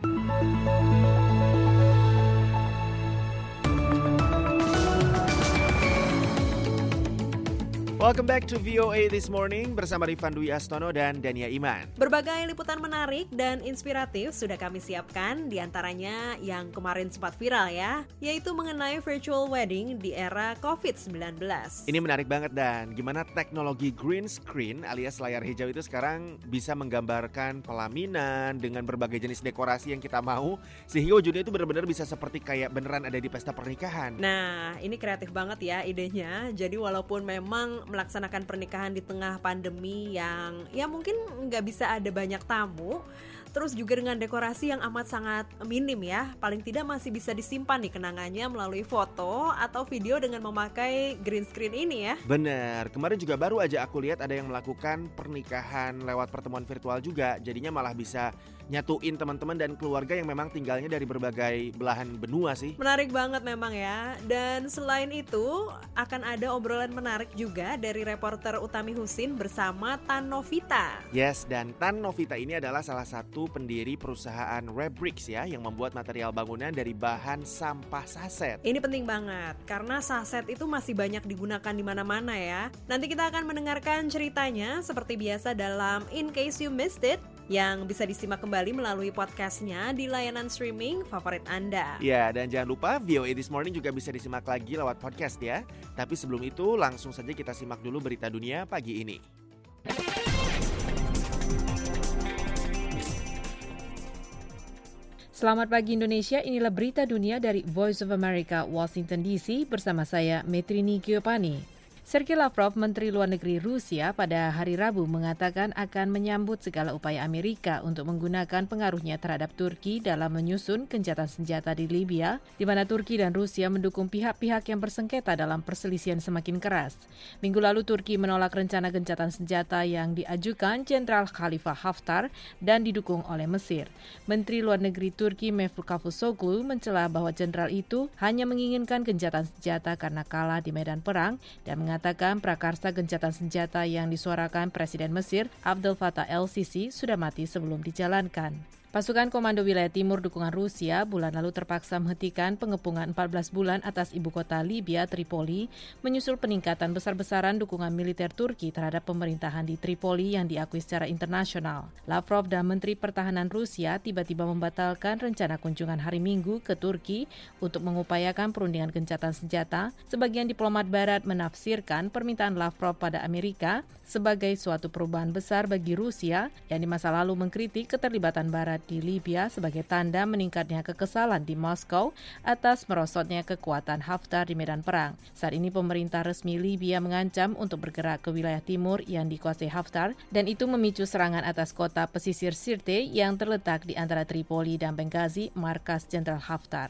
Welcome back to VOA This Morning bersama Rifan Dwi Astono dan Dania Iman. Berbagai liputan menarik dan inspiratif sudah kami siapkan, diantaranya yang kemarin sempat viral ya, yaitu mengenai virtual wedding di era COVID-19. Ini menarik banget dan gimana teknologi green screen alias layar hijau itu sekarang bisa menggambarkan pelaminan dengan berbagai jenis dekorasi yang kita mau, sehingga wujudnya itu benar-benar bisa seperti kayak beneran ada di pesta pernikahan. Nah, ini kreatif banget ya idenya. Jadi walaupun memang melaksanakan pernikahan di tengah pandemi yang ya mungkin nggak bisa ada banyak tamu, terus juga dengan dekorasi yang amat sangat minim ya, paling tidak masih bisa disimpan nih kenangannya melalui foto atau video dengan memakai green screen ini ya. Bener, kemarin juga baru aja aku lihat ada yang melakukan pernikahan lewat pertemuan virtual juga, jadinya malah bisa nyatuin teman-teman dan keluarga yang memang tinggalnya dari berbagai belahan benua sih. Menarik banget memang ya. Dan selain itu akan ada obrolan menarik juga dari reporter Utami Husin bersama Tan Novita. Yes, dan Tan Novita ini adalah salah satu pendiri perusahaan Rebricks ya, yang membuat material bangunan dari bahan sampah saset. Ini penting banget karena saset itu masih banyak digunakan di mana-mana ya. Nanti kita akan mendengarkan ceritanya seperti biasa dalam In Case You Missed It, yang bisa disimak kembali melalui podcastnya di layanan streaming favorit Anda. Ya, dan jangan lupa VOA This Morning juga bisa disimak lagi lewat podcast ya. Tapi sebelum itu langsung saja kita simak dulu berita dunia pagi ini. Selamat pagi Indonesia, inilah berita dunia dari Voice of America, Washington DC bersama saya Metrini Giovanni. Sergei Lavrov, Menteri Luar Negeri Rusia, pada hari Rabu mengatakan akan menyambut segala upaya Amerika untuk menggunakan pengaruhnya terhadap Turki dalam menyusun gencatan senjata di Libya, di mana Turki dan Rusia mendukung pihak-pihak yang bersengketa dalam perselisihan semakin keras. Minggu lalu Turki menolak rencana gencatan senjata yang diajukan Jenderal Khalifa Haftar dan didukung oleh Mesir. Menteri Luar Negeri Turki Mevlut Cavusoglu mencela bahwa jenderal itu hanya menginginkan gencatan senjata karena kalah di medan perang dan mengatakan prakarsa gencatan senjata yang disuarakan Presiden Mesir Abdel Fattah el-Sisi sudah mati sebelum dijalankan. Pasukan Komando Wilayah Timur dukungan Rusia bulan lalu terpaksa menghentikan pengepungan 14 bulan atas ibu kota Libya, Tripoli, menyusul peningkatan besar-besaran dukungan militer Turki terhadap pemerintahan di Tripoli yang diakui secara internasional. Lavrov dan Menteri Pertahanan Rusia tiba-tiba membatalkan rencana kunjungan hari Minggu ke Turki untuk mengupayakan perundingan gencatan senjata. Sebagian diplomat Barat menafsirkan permintaan Lavrov pada Amerika sebagai suatu perubahan besar bagi Rusia yang di masa lalu mengkritik keterlibatan Barat di Libya sebagai tanda meningkatnya kekesalan di Moskow atas merosotnya kekuatan Haftar di medan perang. Saat ini pemerintah resmi Libya mengancam untuk bergerak ke wilayah timur yang dikuasai Haftar dan itu memicu serangan atas kota pesisir Sirte yang terletak di antara Tripoli dan Benghazi, markas Jenderal Haftar.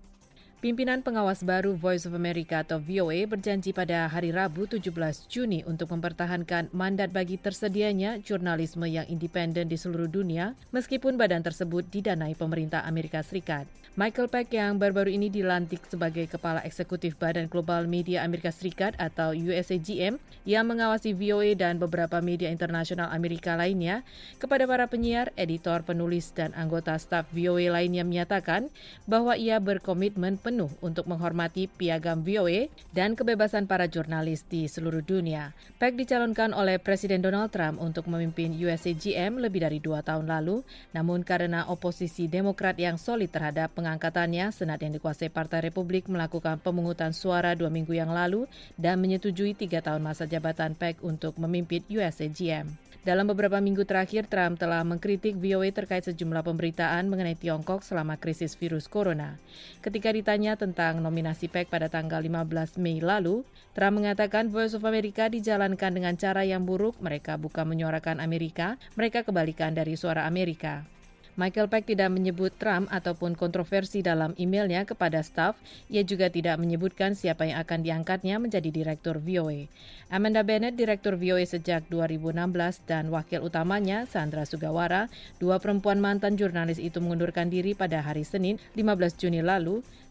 Pimpinan pengawas baru Voice of America atau VOA berjanji pada hari Rabu 17 Juni untuk mempertahankan mandat bagi tersedianya jurnalisme yang independen di seluruh dunia meskipun badan tersebut didanai pemerintah Amerika Serikat. Michael Peck yang baru-baru ini dilantik sebagai Kepala Eksekutif Badan Global Media Amerika Serikat atau USAGM yang mengawasi VOA dan beberapa media internasional Amerika lainnya, kepada para penyiar, editor, penulis, dan anggota staf VOA lainnya menyatakan bahwa ia berkomitmen penuh untuk menghormati piagam VOA dan kebebasan para jurnalis di seluruh dunia. Peck dicalonkan oleh Presiden Donald Trump untuk memimpin USAGM lebih dari 2 tahun lalu, namun karena oposisi Demokrat yang solid terhadap pengangkatannya, Senat yang dikuasai Partai Republik melakukan pemungutan suara 2 minggu yang lalu dan menyetujui 3 tahun masa jabatan Peck untuk memimpin USAGM. Dalam beberapa minggu terakhir, Trump telah mengkritik VOA terkait sejumlah pemberitaan mengenai Tiongkok selama krisis virus corona. Ketika ditanya tentang nominasi Peck pada tanggal 15 Mei lalu, Trump mengatakan Voice of America dijalankan dengan cara yang buruk, mereka bukan menyuarakan Amerika, mereka kebalikan dari suara Amerika. Michael Peck tidak menyebut Trump ataupun kontroversi dalam emailnya kepada staf. Ia juga tidak menyebutkan siapa yang akan diangkatnya menjadi direktur VOA. Amanda Bennett, direktur VOA sejak 2016, dan wakil utamanya, Sandra Sugawara, 2 perempuan mantan jurnalis itu mengundurkan diri pada hari Senin, 15 Juni lalu,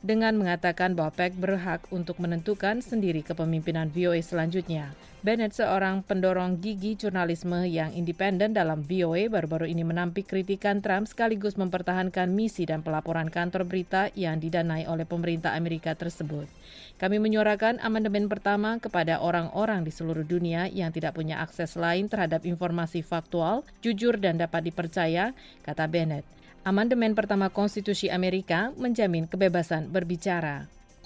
dengan mengatakan bahwa PAC berhak untuk menentukan sendiri kepemimpinan VOA selanjutnya. Bennett, seorang pendorong gigi jurnalisme yang independen dalam VOA, baru-baru ini menampik kritikan Trump sekaligus mempertahankan misi dan pelaporan kantor berita yang didanai oleh pemerintah Amerika tersebut. Kami menyuarakan amandemen pertama kepada orang-orang di seluruh dunia yang tidak punya akses lain terhadap informasi faktual, jujur dan dapat dipercaya, kata Bennett. Amandemen pertama Konstitusi Amerika menjamin kebebasan berbicara.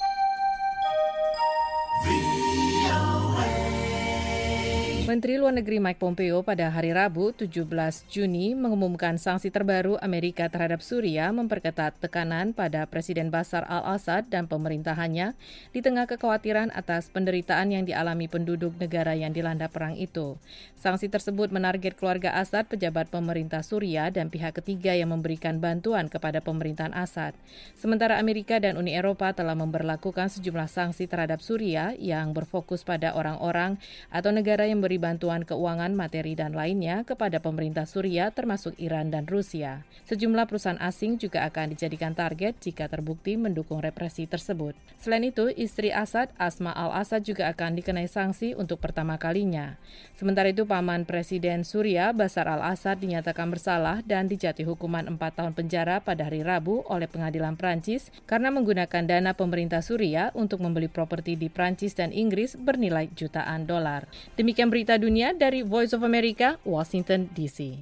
Menteri Luar Negeri Mike Pompeo pada hari Rabu 17 Juni mengumumkan sanksi terbaru Amerika terhadap Suriah memperketat tekanan pada Presiden Bashar al-Assad dan pemerintahannya di tengah kekhawatiran atas penderitaan yang dialami penduduk negara yang dilanda perang itu. Sanksi tersebut menarget keluarga Assad, pejabat pemerintah Suriah, dan pihak ketiga yang memberikan bantuan kepada pemerintahan Assad. Sementara Amerika dan Uni Eropa telah memberlakukan sejumlah sanksi terhadap Suriah yang berfokus pada orang-orang atau negara yang beri bantuan keuangan, materi, dan lainnya kepada pemerintah Suriah termasuk Iran dan Rusia. Sejumlah perusahaan asing juga akan dijadikan target jika terbukti mendukung represi tersebut. Selain itu, istri Assad, Asma al-Assad, juga akan dikenai sanksi untuk pertama kalinya. Sementara itu, paman Presiden Suriah, Bashar al-Assad, dinyatakan bersalah dan dijatuhi hukuman 4 tahun penjara pada hari Rabu oleh pengadilan Prancis karena menggunakan dana pemerintah Suriah untuk membeli properti di Prancis dan Inggris bernilai jutaan dolar. Demikian berita dunia dari Voice of America, Washington, D.C.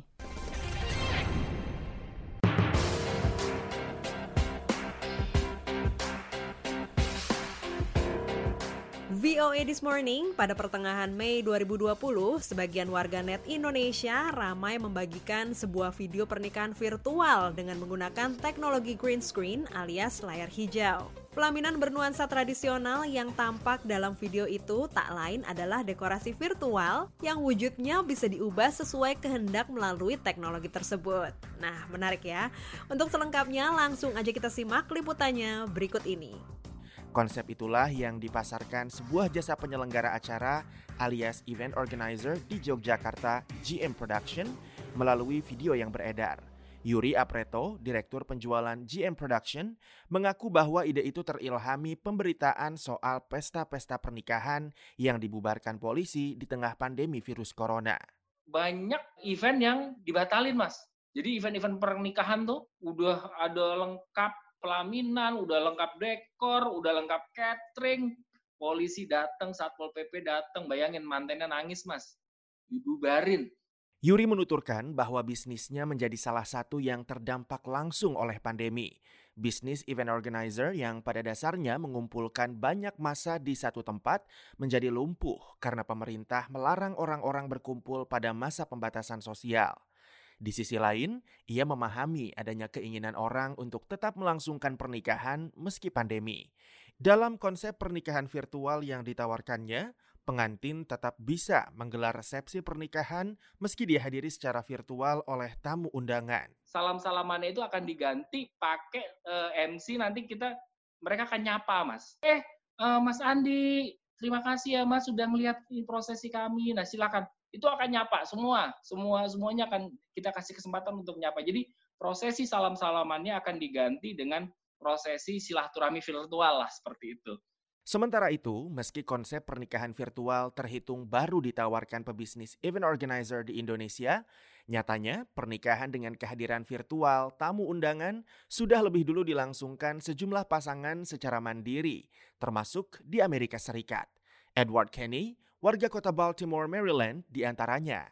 VOA This Morning, pada pertengahan Mei 2020, sebagian warganet Indonesia ramai membagikan sebuah video pernikahan virtual dengan menggunakan teknologi green screen alias layar hijau. Pelaminan bernuansa tradisional yang tampak dalam video itu tak lain adalah dekorasi virtual yang wujudnya bisa diubah sesuai kehendak melalui teknologi tersebut. Nah, menarik ya. Untuk selengkapnya langsung aja kita simak liputannya berikut ini. Konsep itulah yang dipasarkan sebuah jasa penyelenggara acara alias event organizer di Yogyakarta, GM Production, melalui video yang beredar. Yuri Apreto, Direktur Penjualan GM Production, mengaku bahwa ide itu terilhami pemberitaan soal pesta-pesta pernikahan yang dibubarkan polisi di tengah pandemi virus corona. Banyak event yang dibatalin, Mas. Jadi event-event pernikahan tuh udah ada lengkap pelaminan, udah lengkap dekor, udah lengkap catering. Polisi datang, Satpol PP datang, bayangin mantennya nangis, Mas. Dibubarin. Yuri menuturkan bahwa bisnisnya menjadi salah satu yang terdampak langsung oleh pandemi. Bisnis event organizer yang pada dasarnya mengumpulkan banyak massa di satu tempat menjadi lumpuh karena pemerintah melarang orang-orang berkumpul pada masa pembatasan sosial. Di sisi lain, ia memahami adanya keinginan orang untuk tetap melangsungkan pernikahan meski pandemi. Dalam konsep pernikahan virtual yang ditawarkannya, pengantin tetap bisa menggelar resepsi pernikahan meski dihadiri secara virtual oleh tamu undangan. Salam-salamannya itu akan diganti pakai MC, nanti mereka akan nyapa, Mas. Mas Andi, terima kasih ya Mas sudah melihat prosesi kami. Nah, silakan. Itu akan nyapa semuanya akan kita kasih kesempatan untuk nyapa. Jadi prosesi salam-salamannya akan diganti dengan prosesi silaturahmi virtual lah, seperti itu. Sementara itu, meski konsep pernikahan virtual terhitung baru ditawarkan pebisnis event organizer di Indonesia, nyatanya pernikahan dengan kehadiran virtual tamu undangan sudah lebih dulu dilangsungkan sejumlah pasangan secara mandiri, termasuk di Amerika Serikat. Edward Kenny, warga kota Baltimore, Maryland, diantaranya.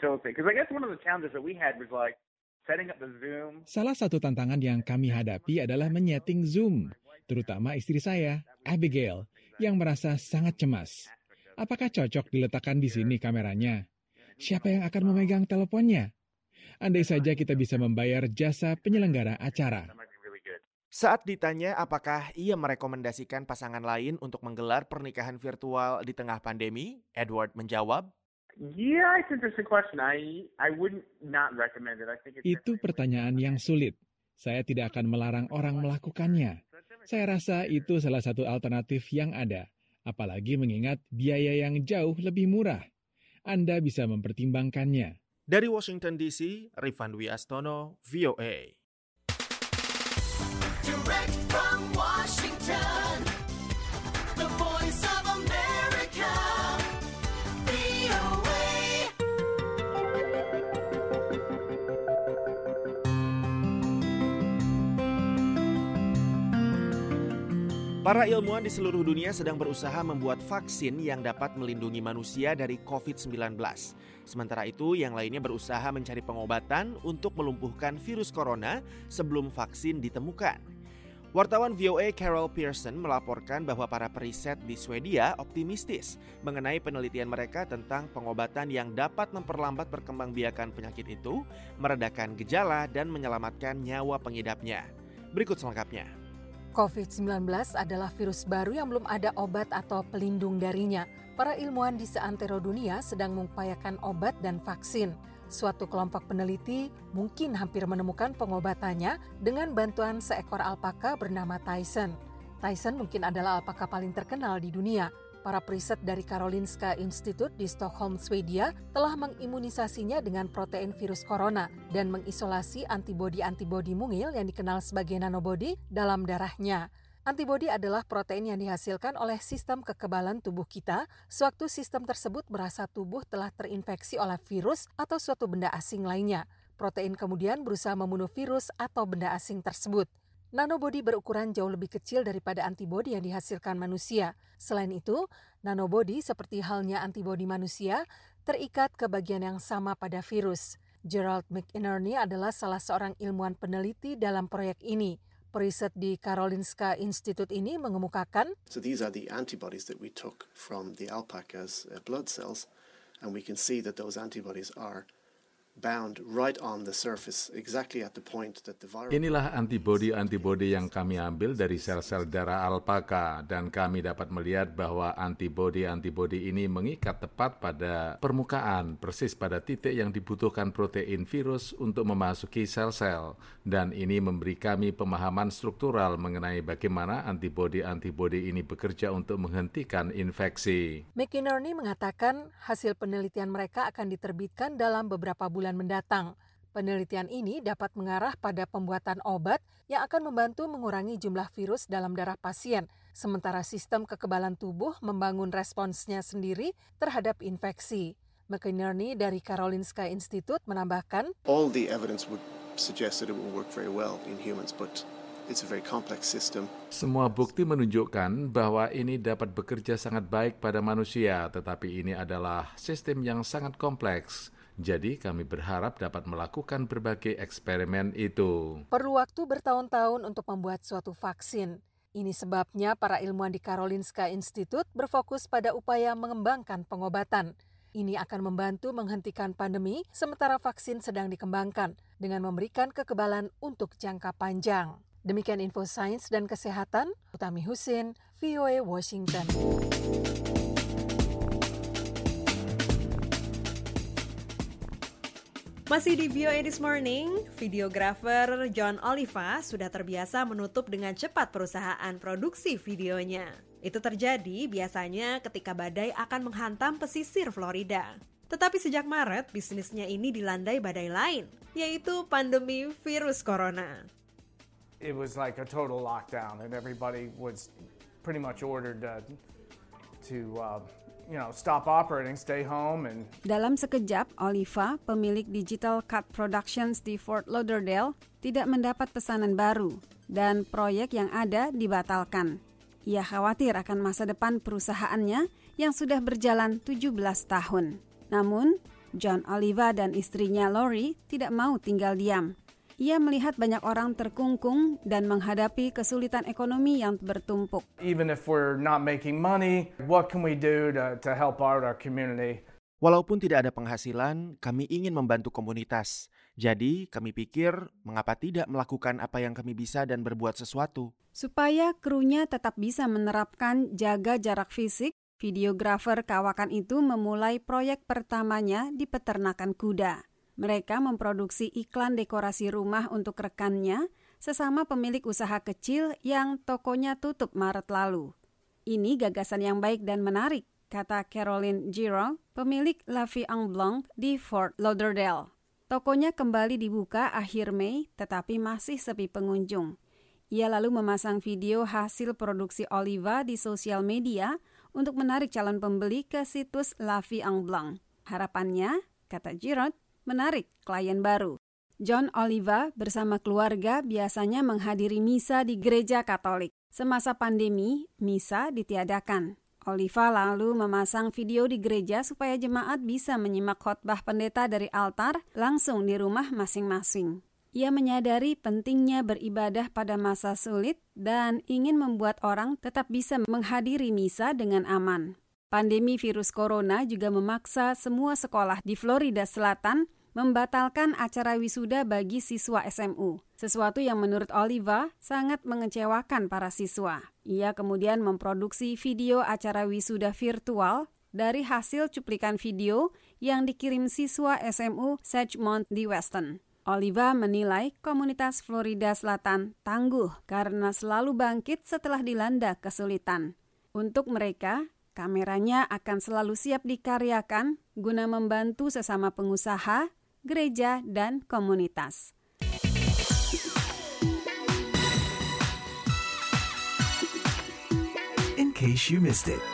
Salah satu tantangan yang kami hadapi adalah menyeting Zoom, terutama istri saya, Abigail, yang merasa sangat cemas. Apakah cocok diletakkan di sini kameranya? Siapa yang akan memegang teleponnya? Andai saja kita bisa membayar jasa penyelenggara acara. Saat ditanya apakah ia merekomendasikan pasangan lain untuk menggelar pernikahan virtual di tengah pandemi, Edward menjawab, Itu pertanyaan yang sulit. Saya tidak akan melarang orang melakukannya. Saya rasa itu salah satu alternatif yang ada, apalagi mengingat biaya yang jauh lebih murah. Anda bisa mempertimbangkannya. Dari Washington DC, Rifan Dwi Astono, VOA. Direct from Washington. Para ilmuwan di seluruh dunia sedang berusaha membuat vaksin yang dapat melindungi manusia dari COVID-19. Sementara itu, yang lainnya berusaha mencari pengobatan untuk melumpuhkan virus corona sebelum vaksin ditemukan. Wartawan VOA Carol Pearson melaporkan bahwa para periset di Swedia optimistis mengenai penelitian mereka tentang pengobatan yang dapat memperlambat perkembangbiakan penyakit itu, meredakan gejala, dan menyelamatkan nyawa pengidapnya. Berikut selengkapnya. COVID-19 adalah virus baru yang belum ada obat atau pelindung darinya. Para ilmuwan di seantero dunia sedang mengupayakan obat dan vaksin. Suatu kelompok peneliti mungkin hampir menemukan pengobatannya dengan bantuan seekor alpaka bernama Tyson. Tyson mungkin adalah alpaka paling terkenal di dunia. Para periset dari Karolinska Institute di Stockholm, Swedia telah mengimunisasinya dengan protein virus corona dan mengisolasi antibodi-antibodi mungil yang dikenal sebagai nanobody dalam darahnya. Antibodi adalah protein yang dihasilkan oleh sistem kekebalan tubuh kita sewaktu sistem tersebut merasa tubuh telah terinfeksi oleh virus atau suatu benda asing lainnya. Protein kemudian berusaha membunuh virus atau benda asing tersebut. Nanobody berukuran jauh lebih kecil daripada antibodi yang dihasilkan manusia. Selain itu, nanobody seperti halnya antibodi manusia terikat ke bagian yang sama pada virus. Gerald McInerney adalah salah seorang ilmuwan peneliti dalam proyek ini. Periset di Karolinska Institute ini mengemukakan, So these are the antibodies that we took from the alpaca's blood cells, and we can see that those antibodies are bound right on the surface, exactly at the point that the virus... Inilah antibodi-antibodi yang kami ambil dari sel-sel darah alpaka, dan kami dapat melihat bahwa antibodi-antibodi ini mengikat tepat pada permukaan, persis pada titik yang dibutuhkan protein virus untuk memasuki sel-sel. Dan ini memberi kami pemahaman struktural mengenai bagaimana antibodi-antibodi ini bekerja untuk menghentikan infeksi. McInerney mengatakan hasil penelitian mereka akan diterbitkan dalam beberapa bulan mendatang. Penelitian ini dapat mengarah pada pembuatan obat yang akan membantu mengurangi jumlah virus dalam darah pasien, sementara sistem kekebalan tubuh membangun responsnya sendiri terhadap infeksi. McInerney dari Karolinska Institute menambahkan, All the evidence would suggest that it will work very well in humans, but it's a very complex system. Semua bukti menunjukkan bahwa ini dapat bekerja sangat baik pada manusia, tetapi ini adalah sistem yang sangat kompleks. Jadi kami berharap dapat melakukan berbagai eksperimen itu. Perlu waktu bertahun-tahun untuk membuat suatu vaksin. Ini sebabnya para ilmuwan di Karolinska Institute berfokus pada upaya mengembangkan pengobatan. Ini akan membantu menghentikan pandemi sementara vaksin sedang dikembangkan dengan memberikan kekebalan untuk jangka panjang. Demikian info sains dan kesehatan, Utami Husin, VOA Washington. Masih di VOA This Morning, videografer John Oliva sudah terbiasa menutup dengan cepat perusahaan produksi videonya. Itu terjadi biasanya ketika badai akan menghantam pesisir Florida. Tetapi sejak Maret, bisnisnya ini dilandai badai lain, yaitu pandemi virus corona. It was like a total lockdown and everybody was pretty much ordered to stop operating, stay home. And Dalam sekejap, Oliva, pemilik Digital Cut Productions di Fort Lauderdale, tidak mendapat pesanan baru dan proyek yang ada dibatalkan. Ia khawatir akan masa depan perusahaannya yang sudah berjalan 17 tahun. Namun, John Oliva dan istrinya Lori tidak mau tinggal diam. Ia melihat banyak orang terkungkung dan menghadapi kesulitan ekonomi yang bertumpuk. even if we're not making money, what can we do to help out our community? Walaupun tidak ada penghasilan, kami ingin membantu komunitas. Jadi, kami pikir, mengapa tidak melakukan apa yang kami bisa dan berbuat sesuatu? Supaya krunya tetap bisa menerapkan jaga jarak fisik, videografer kawakan itu memulai proyek pertamanya di peternakan kuda. Mereka memproduksi iklan dekorasi rumah untuk rekannya, sesama pemilik usaha kecil yang tokonya tutup Maret lalu. Ini gagasan yang baik dan menarik, kata Caroline Giraud, pemilik La Vie en Blanc di Fort Lauderdale. Tokonya kembali dibuka akhir Mei, tetapi masih sepi pengunjung. Ia lalu memasang video hasil produksi Oliva di sosial media untuk menarik calon pembeli ke situs La Vie en Blanc. Harapannya, kata Giraud, menarik klien baru. John Oliva bersama keluarga biasanya menghadiri misa di gereja Katolik. Semasa pandemi, misa ditiadakan. Oliva lalu memasang video di gereja supaya jemaat bisa menyimak khotbah pendeta dari altar langsung di rumah masing-masing. Ia menyadari pentingnya beribadah pada masa sulit dan ingin membuat orang tetap bisa menghadiri misa dengan aman. Pandemi virus corona juga memaksa semua sekolah di Florida Selatan membatalkan acara wisuda bagi siswa SMU, sesuatu yang menurut Oliva sangat mengecewakan para siswa. Ia kemudian memproduksi video acara wisuda virtual dari hasil cuplikan video yang dikirim siswa SMU Sedgemont di Weston. Oliva menilai komunitas Florida Selatan tangguh karena selalu bangkit setelah dilanda kesulitan. Untuk mereka, kameranya akan selalu siap dikaryakan guna membantu sesama pengusaha, gereja, dan komunitas. In case you missed it.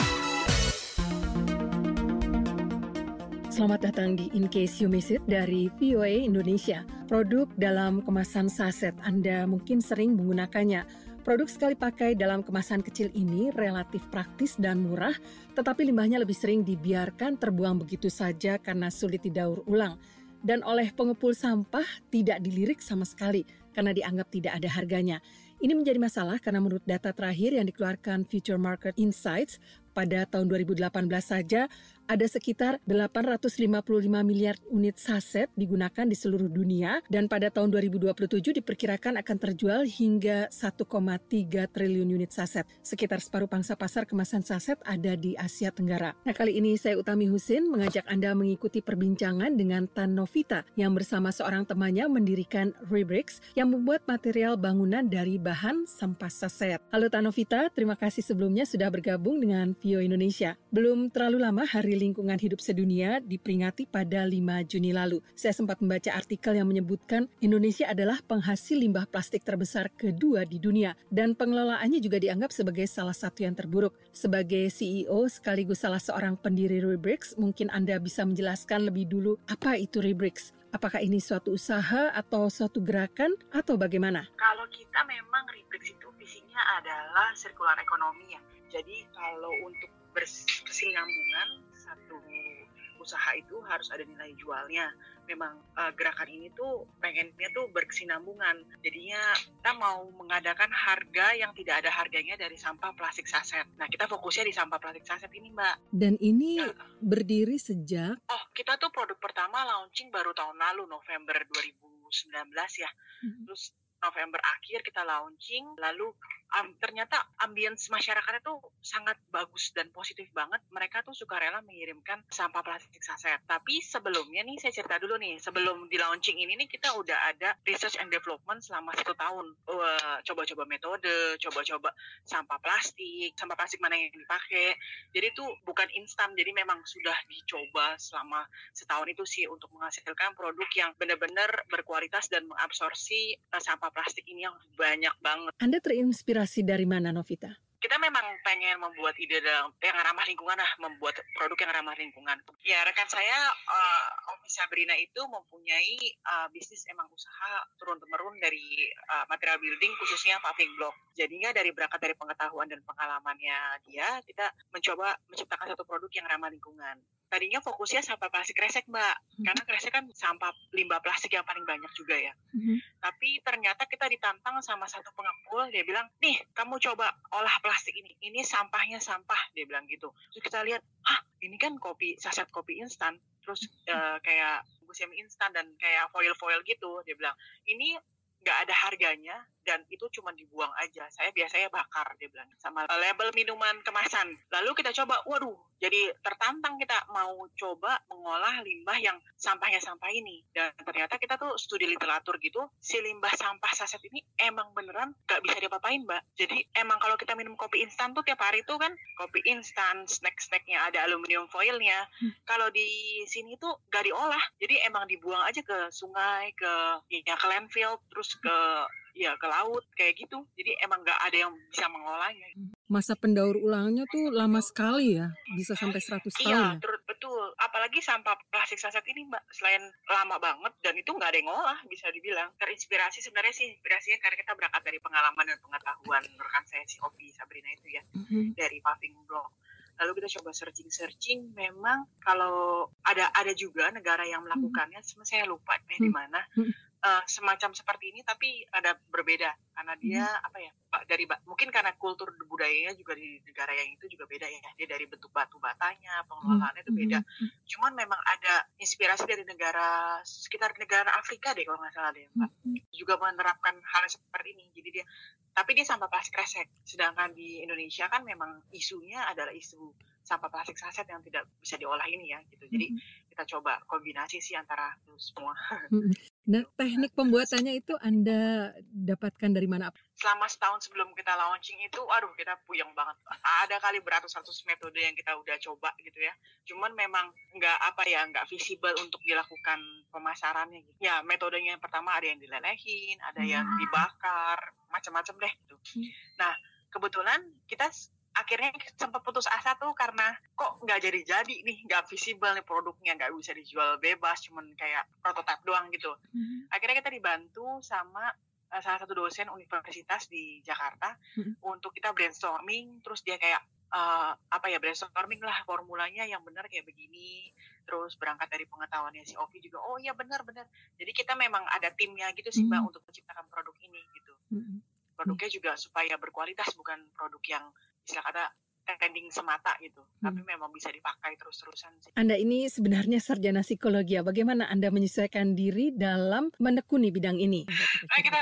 Selamat datang di In Case You Miss It dari VOA Indonesia. Produk dalam kemasan saset, Anda mungkin sering menggunakannya. Produk sekali pakai dalam kemasan kecil ini relatif praktis dan murah, tetapi limbahnya lebih sering dibiarkan terbuang begitu saja karena sulit didaur ulang. Dan oleh pengepul sampah tidak dilirik sama sekali karena dianggap tidak ada harganya. Ini menjadi masalah karena menurut data terakhir yang dikeluarkan Future Market Insights, pada tahun 2018 saja ada sekitar 855 miliar unit saset digunakan di seluruh dunia dan pada tahun 2027 diperkirakan akan terjual hingga 1,3 triliun unit saset. Sekitar separuh pangsa pasar kemasan saset ada di Asia Tenggara. Nah, kali ini saya Utami Husin mengajak Anda mengikuti perbincangan dengan Tan Novita yang bersama seorang temannya mendirikan Rebricks yang membuat material bangunan dari bahan sampah saset. Halo Tan Novita, terima kasih sebelumnya sudah bergabung dengan VOA Indonesia. Belum terlalu lama Hari Lingkungan Hidup Sedunia diperingati pada 5 Juni lalu. Saya sempat membaca artikel yang menyebutkan Indonesia adalah penghasil limbah plastik terbesar kedua di dunia dan pengelolaannya juga dianggap sebagai salah satu yang terburuk. Sebagai CEO sekaligus salah seorang pendiri Rebricks, mungkin Anda bisa menjelaskan lebih dulu apa itu Rebricks? Apakah ini suatu usaha atau suatu gerakan atau bagaimana? Kalau kita memang Rebricks itu visinya adalah sirkular ekonomi ya. Jadi kalau untuk berkesinambungan satu usaha itu harus ada nilai jualnya. Memang gerakan ini tuh pengennya tuh berkesinambungan. Jadinya kita mau mengadakan harga yang tidak ada harganya dari sampah plastik saset. Nah, kita fokusnya di sampah plastik saset ini, Mbak. Dan ini berdiri sejak? Oh, kita tuh produk pertama launching baru tahun lalu, November 2019 ya. Terus November akhir kita launching, lalu ternyata ambience masyarakatnya tuh sangat bagus dan positif banget. Mereka tuh suka rela mengirimkan sampah plastik saset. Tapi sebelumnya nih, saya cerita dulu nih, sebelum di launching ini nih kita udah ada research and development selama 1 tahun. Coba-coba metode, coba-coba sampah plastik mana yang dipakai. Jadi tuh bukan instan, jadi memang sudah dicoba selama setahun itu sih untuk menghasilkan produk yang benar-benar berkualitas dan mengabsorpsi sampah plastik ini yang banyak banget. Anda terinspirasi dari mana, Novita? Kita memang pengen membuat ide yang ramah lingkungan membuat produk yang ramah lingkungan. Ya, rekan saya, Ovi Sabrina itu mempunyai bisnis emang usaha turun-temurun dari material building, khususnya paving block. Jadinya berangkat dari pengetahuan dan pengalamannya dia, kita mencoba menciptakan satu produk yang ramah lingkungan. Tadinya fokusnya sampah plastik kresek, Mbak. Karena kresek kan sampah limbah plastik yang paling banyak juga ya. Tapi ternyata kita ditantang sama satu pengepul, dia bilang, nih kamu coba olah plastik ini. Ini sampahnya sampah, dia bilang gitu. Terus kita lihat, ini kan saset kopi instan. Terus kayak bungkus mie instan dan kayak foil-foil gitu. Dia bilang, ini nggak ada harganya dan itu cuma dibuang aja. Saya biasanya bakar, dia bilang, sama label minuman kemasan. Lalu kita coba, waduh, jadi tertantang kita mau coba mengolah limbah yang sampahnya sampah ini. Dan ternyata kita tuh studi literatur gitu, si limbah sampah saset ini emang beneran nggak bisa diapa-apain, Mbak. Jadi emang kalau kita minum kopi instan tuh tiap hari tuh kan kopi instan, snack-snacknya ada aluminium foilnya. Kalau di sini tuh nggak diolah, jadi emang dibuang aja ke sungai, ke landfill, terus ke laut kayak gitu. Jadi emang nggak ada yang bisa mengolahnya. Masa pendaur ulangnya tuh lama sekali ya, bisa sampai 100 tahun. Iya, betul. apalagi sampah plastik saset ini Mbak, selain lama banget dan itu nggak ada yang ngolah, bisa dibilang. Terinspirasi sebenarnya sih, inspirasinya karena kita berangkat dari pengalaman dan pengetahuan rekan saya si Ovi Sabrina itu ya, dari Puffing Blog. Lalu kita coba searching, memang kalau ada juga negara yang melakukannya, saya lupa di mana, semacam seperti ini tapi ada berbeda karena dia mungkin karena kultur budayanya juga di negara yang itu juga beda ya, dia dari bentuk batu batanya, pengelolaannya itu beda. Cuman memang ada inspirasi dari sekitar negara Afrika deh kalau nggak salah deh Mbak, juga menerapkan hal seperti ini. Jadi tapi dia sampah plastik kresek, sedangkan di Indonesia kan memang isunya adalah isu sampah plastik saset yang tidak bisa diolah ini ya gitu. Jadi kita coba kombinasi sih antara itu semua. Nah, teknik pembuatannya itu Anda dapatkan dari mana? Selama setahun sebelum kita launching itu, kita puyeng banget. Ada kali beratus-ratus metode yang kita udah coba gitu ya. Cuman memang nggak visible untuk dilakukan pemasarannya gitu. Ya, metodenya yang pertama ada yang dilelehin, ada yang dibakar, macam-macam deh gitu. Nah, kebetulan kita akhirnya sempat putus asa tuh karena kok nggak jadi nih, nggak visible nih produknya, nggak bisa dijual bebas, cuman kayak prototipe doang gitu. Akhirnya kita dibantu sama salah satu dosen universitas di Jakarta untuk kita brainstorming, terus dia kayak brainstorming lah formulanya yang benar kayak begini, terus berangkat dari pengetahuannya si Ovi juga, oh iya benar. Jadi kita memang ada timnya gitu sih Mbak untuk menciptakan produk ini gitu. Produknya juga supaya berkualitas, bukan produk yang istilah kata trending semata gitu, tapi memang bisa dipakai terus-terusan sih. Anda ini sebenarnya sarjana psikologi ya, bagaimana Anda menyesuaikan diri dalam menekuni bidang ini? Kita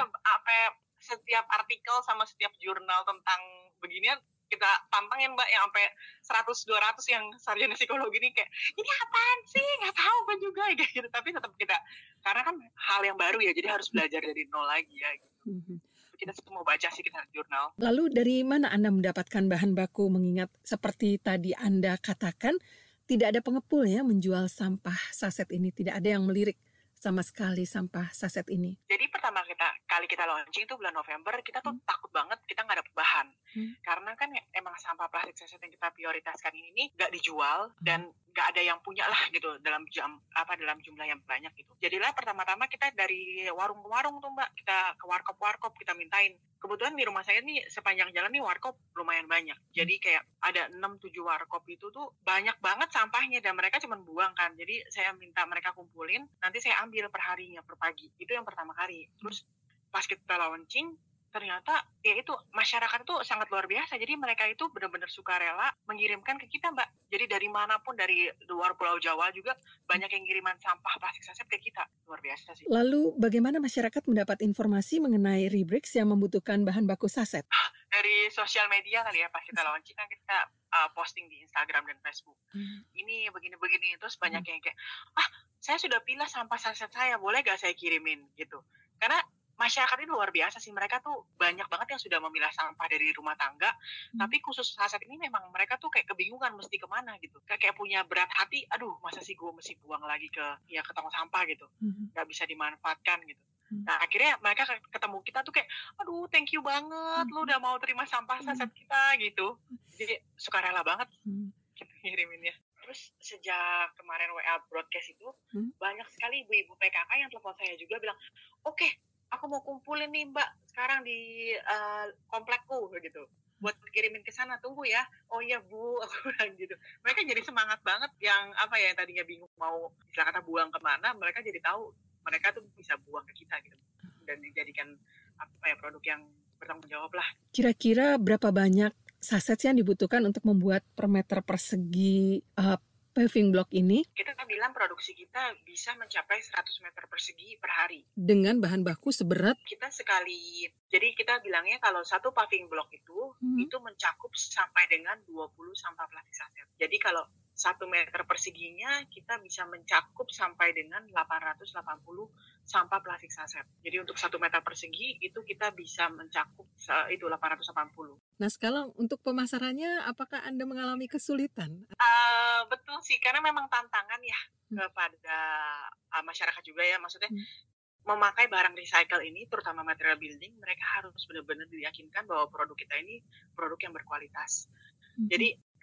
setiap artikel sama setiap jurnal tentang beginian kita pantangin Mbak, yang sampai 100-200 yang sarjana psikologi ini kayak, ini apaan sih, nggak tahu kan juga gitu, tapi tetap kita, karena kan hal yang baru ya, jadi harus belajar dari nol lagi ya gitu. Kita semua baca sih kita jurnal. Lalu dari mana Anda mendapatkan bahan baku, mengingat seperti tadi Anda katakan tidak ada pengepul ya menjual sampah saset ini, tidak ada yang melirik sama sekali sampah saset ini. Jadi pertama kali kita launching itu bulan November, kita tuh takut banget kita nggak dapet bahan. Karena kan emang sampah plastik saset yang kita prioritaskan ini nggak dijual dan nggak ada yang punya lah gitu dalam jumlah yang banyak gitu. Jadilah pertama-tama kita dari warung ke warung tuh Mbak, kita ke warkop kita mintain. Kebetulan di rumah saya nih sepanjang jalan nih warkop lumayan banyak. Jadi kayak ada 6-7 warkop itu tuh banyak banget sampahnya dan mereka cuma buang kan. Jadi saya minta mereka kumpulin, nanti saya ambil per harinya, per pagi. Itu yang pertama kali. Terus pas kita launching, ternyata ya itu masyarakat itu sangat luar biasa. Jadi mereka itu benar-benar sukarela mengirimkan ke kita Mbak. Jadi dari manapun, dari luar Pulau Jawa juga banyak yang kiriman sampah plastik saset ke kita. Luar biasa sih. Lalu bagaimana masyarakat mendapat informasi mengenai Rebrix yang membutuhkan bahan baku saset? Dari sosial media kali ya, pas kita launching kan kita posting di Instagram dan Facebook. Ini begini-begini, terus banyak yang kayak, saya sudah pilah sampah saset saya, boleh gak saya kirimin gitu. Karena masyarakat ini luar biasa sih, mereka tuh banyak banget yang sudah memilah sampah dari rumah tangga, tapi khusus saset ini memang mereka tuh kayak kebingungan mesti kemana gitu, kayak punya berat hati, masa sih gue mesti buang lagi ke tong sampah gitu, nggak bisa dimanfaatkan gitu. Nah akhirnya mereka ketemu kita tuh kayak, thank you banget, lu udah mau terima sampah saset kita gitu, jadi sukarela banget kita ngiriminnya. Terus sejak kemarin WA broadcast itu, banyak sekali ibu-ibu PKK yang telepon saya juga bilang, oke, aku mau kumpulin nih Mbak sekarang di komplekku gitu, buat kirimin ke sana, tunggu ya. Oh iya Bu, aku bilang gitu. Mereka jadi semangat banget, yang yang tadinya bingung mau istilah kata buang kemana, mereka jadi tahu mereka tuh bisa buang ke kita gitu, dan dijadikan produk yang bertanggung jawab lah. Kira-kira berapa banyak saset yang dibutuhkan untuk membuat per meter persegi paving block ini? Kita bilang produksi kita bisa mencapai 100 meter persegi per hari. Dengan bahan baku seberat? Kita sekali, jadi kita bilangnya kalau satu paving block itu mencakup sampai dengan 20 sampah plastik saset. Jadi kalau 1 meter perseginya kita bisa mencakup sampai dengan 880 sampah plastik saset. Jadi untuk 1 meter persegi itu kita bisa mencakup itu 880. Nah sekarang untuk pemasarannya apakah Anda mengalami kesulitan? Betul sih, karena memang tantangan ya kepada masyarakat juga ya, maksudnya memakai barang recycle ini, terutama material building, mereka harus benar-benar diyakinkan bahwa produk kita ini produk yang berkualitas. Jadi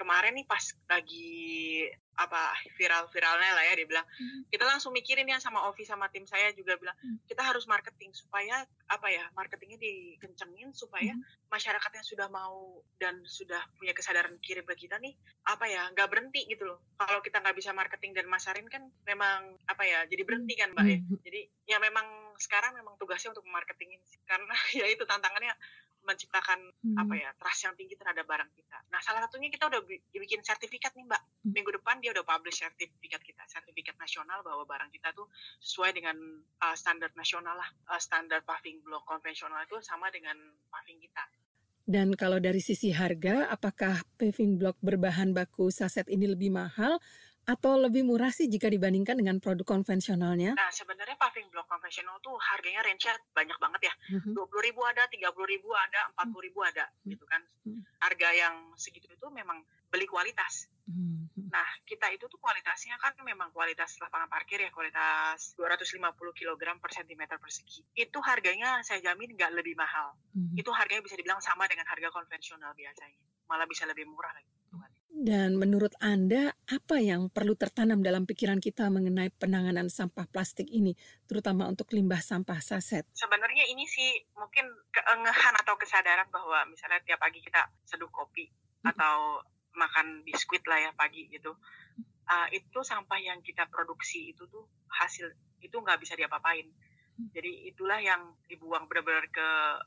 kemarin nih pas lagi viral-viralnya lah ya, dia bilang kita langsung mikirin ya sama Ovi sama tim saya juga bilang kita harus marketing supaya marketingnya dikencengin supaya masyarakat yang sudah mau dan sudah punya kesadaran kirim ke kita nih nggak berhenti gitu loh. Kalau kita nggak bisa marketing dan masarin kan memang jadi berhenti kan Mbak ya. Jadi ya memang sekarang memang tugasnya untuk marketingin karena ya itu tantangannya menciptakan trust yang tinggi terhadap barang kita. Nah, salah satunya kita udah bikin sertifikat nih Mbak. Minggu depan dia udah publish sertifikat kita, sertifikat nasional bahwa barang kita tuh sesuai dengan standar nasional lah, standar paving block konvensional itu sama dengan paving kita. Dan kalau dari sisi harga, apakah paving block berbahan baku saset ini lebih mahal atau lebih murah sih jika dibandingkan dengan produk konvensionalnya? Nah, sebenarnya paving block konvensional tuh harganya range-nya banyak banget ya. 20.000 ada, 30.000 ada, 40.000 ada gitu kan. Harga yang segitu itu memang beli kualitas. Nah, kita itu tuh kualitasnya kan memang kualitas lapangan parkir ya, kualitas 250 kg per cm persegi. Itu harganya saya jamin nggak lebih mahal. Itu harganya bisa dibilang sama dengan harga konvensional biasanya. Malah bisa lebih murah lagi. Dan menurut Anda, apa yang perlu tertanam dalam pikiran kita mengenai penanganan sampah plastik ini, terutama untuk limbah sampah saset? Sebenarnya ini sih mungkin keengehan atau kesadaran bahwa misalnya tiap pagi kita seduh kopi atau makan biskuit lah ya pagi gitu. Itu sampah yang kita produksi itu tuh hasil itu nggak bisa diapa-apain. Jadi itulah yang dibuang benar-benar ke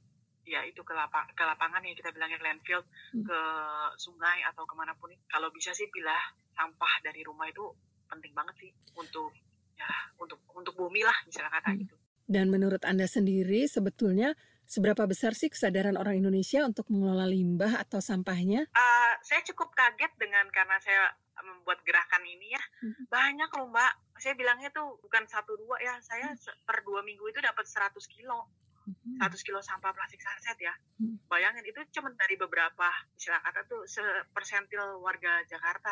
lapangan yang kita bilangnya landfill, ke sungai atau kemanapun. Kalau bisa sih pilah sampah dari rumah itu penting banget sih untuk bumi lah misalnya kata gitu. Dan menurut Anda sendiri sebetulnya seberapa besar sih kesadaran orang Indonesia untuk mengelola limbah atau sampahnya? Saya cukup kaget karena saya membuat gerakan ini ya. Banyak loh Mbak. Saya bilangnya tuh bukan 1-2 ya. Saya per 2 minggu itu dapat 100 kilo. 100 kilo sampah plastik saset ya. Bayangin itu cuma dari beberapa istilah kata tuh sepersentil warga Jakarta.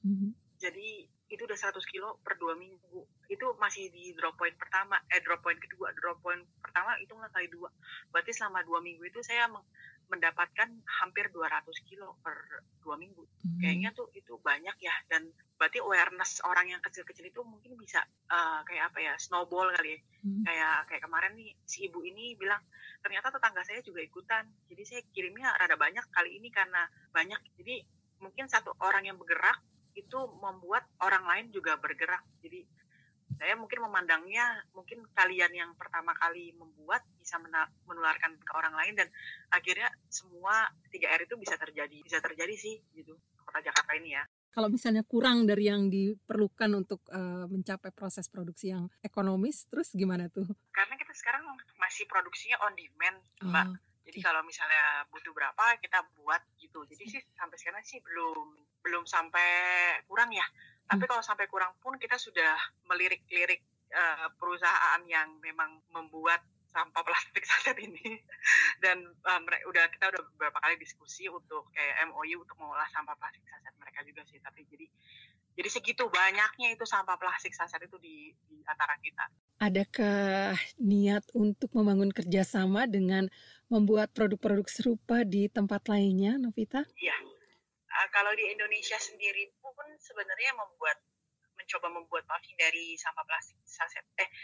Jadi itu udah 100 kilo per 2 minggu. Itu masih di drop point pertama, drop point kedua. Drop point pertama itu nggak kali 2. Berarti selama 2 minggu itu saya mendapatkan hampir 200 kilo per 2 minggu. Kayaknya tuh itu banyak ya. Dan berarti awareness orang yang kecil-kecil itu mungkin bisa snowball kali ya. Kayak kemarin nih si ibu ini bilang ternyata tetangga saya juga ikutan. Jadi saya kirimnya rada banyak kali ini karena banyak. Jadi mungkin satu orang yang bergerak itu membuat orang lain juga bergerak. Jadi saya mungkin memandangnya mungkin kalian yang pertama kali membuat bisa menularkan ke orang lain dan akhirnya semua 3R itu bisa terjadi sih gitu kota Jakarta ini ya. Kalau misalnya kurang dari yang diperlukan untuk mencapai proses produksi yang ekonomis, terus gimana tuh? Karena kita sekarang masih produksinya on demand, Mbak. Jadi kalau misalnya butuh berapa kita buat gitu. Jadi sih sampai sekarang sih belum sampai kurang ya. Tapi kalau sampai kurang pun kita sudah melirik-lirik perusahaan yang memang membuat sampah plastik saset ini dan kita udah beberapa kali diskusi untuk kayak MOU untuk mengolah sampah plastik saset mereka juga sih. Tapi jadi segitu banyaknya itu sampah plastik saset itu di antara kita. Adakah niat untuk membangun kerjasama dengan membuat produk-produk serupa di tempat lainnya, Novita? Iya. Kalau di Indonesia sendiri pun sebenarnya mencoba membuat paving dari sampah plastik saset.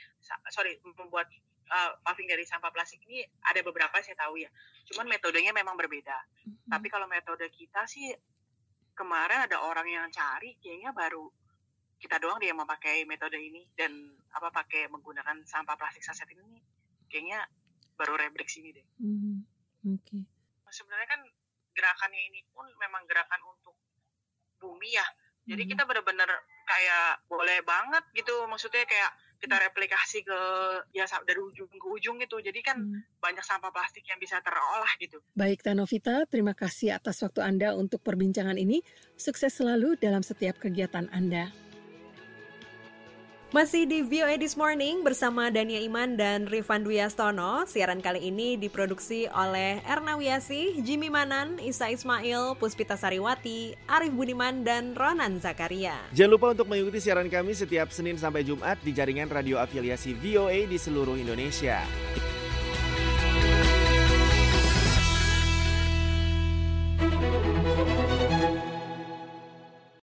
Membuat paving dari sampah plastik ini ada beberapa saya tahu ya. Cuman metodenya memang berbeda. Tapi kalau metode kita sih kemarin ada orang yang cari, kayaknya baru kita doang dia yang memakai metode ini dan pakai menggunakan sampah plastik saset ini kayaknya baru Rebrix ini deh. Okay. Sebenarnya kan gerakannya ini pun memang gerakan untuk bumi ya. Jadi kita benar-benar kayak boleh banget gitu, maksudnya kayak kita replikasi dari ujung ke ujung gitu. Jadi kan banyak sampah plastik yang bisa terolah gitu. Baik, Novita, terima kasih atas waktu Anda untuk perbincangan ini. Sukses selalu dalam setiap kegiatan Anda. Masih di VOA This Morning bersama Dania Iman dan Rifan Dwi Astono. Siaran kali ini diproduksi oleh Erna Wiasih, Jimmy Manan, Isa Ismail, Puspita Sariwati, Arif Budiman, dan Ronan Zakaria. Jangan lupa untuk mengikuti siaran kami setiap Senin sampai Jumat di jaringan radio afiliasi VOA di seluruh Indonesia.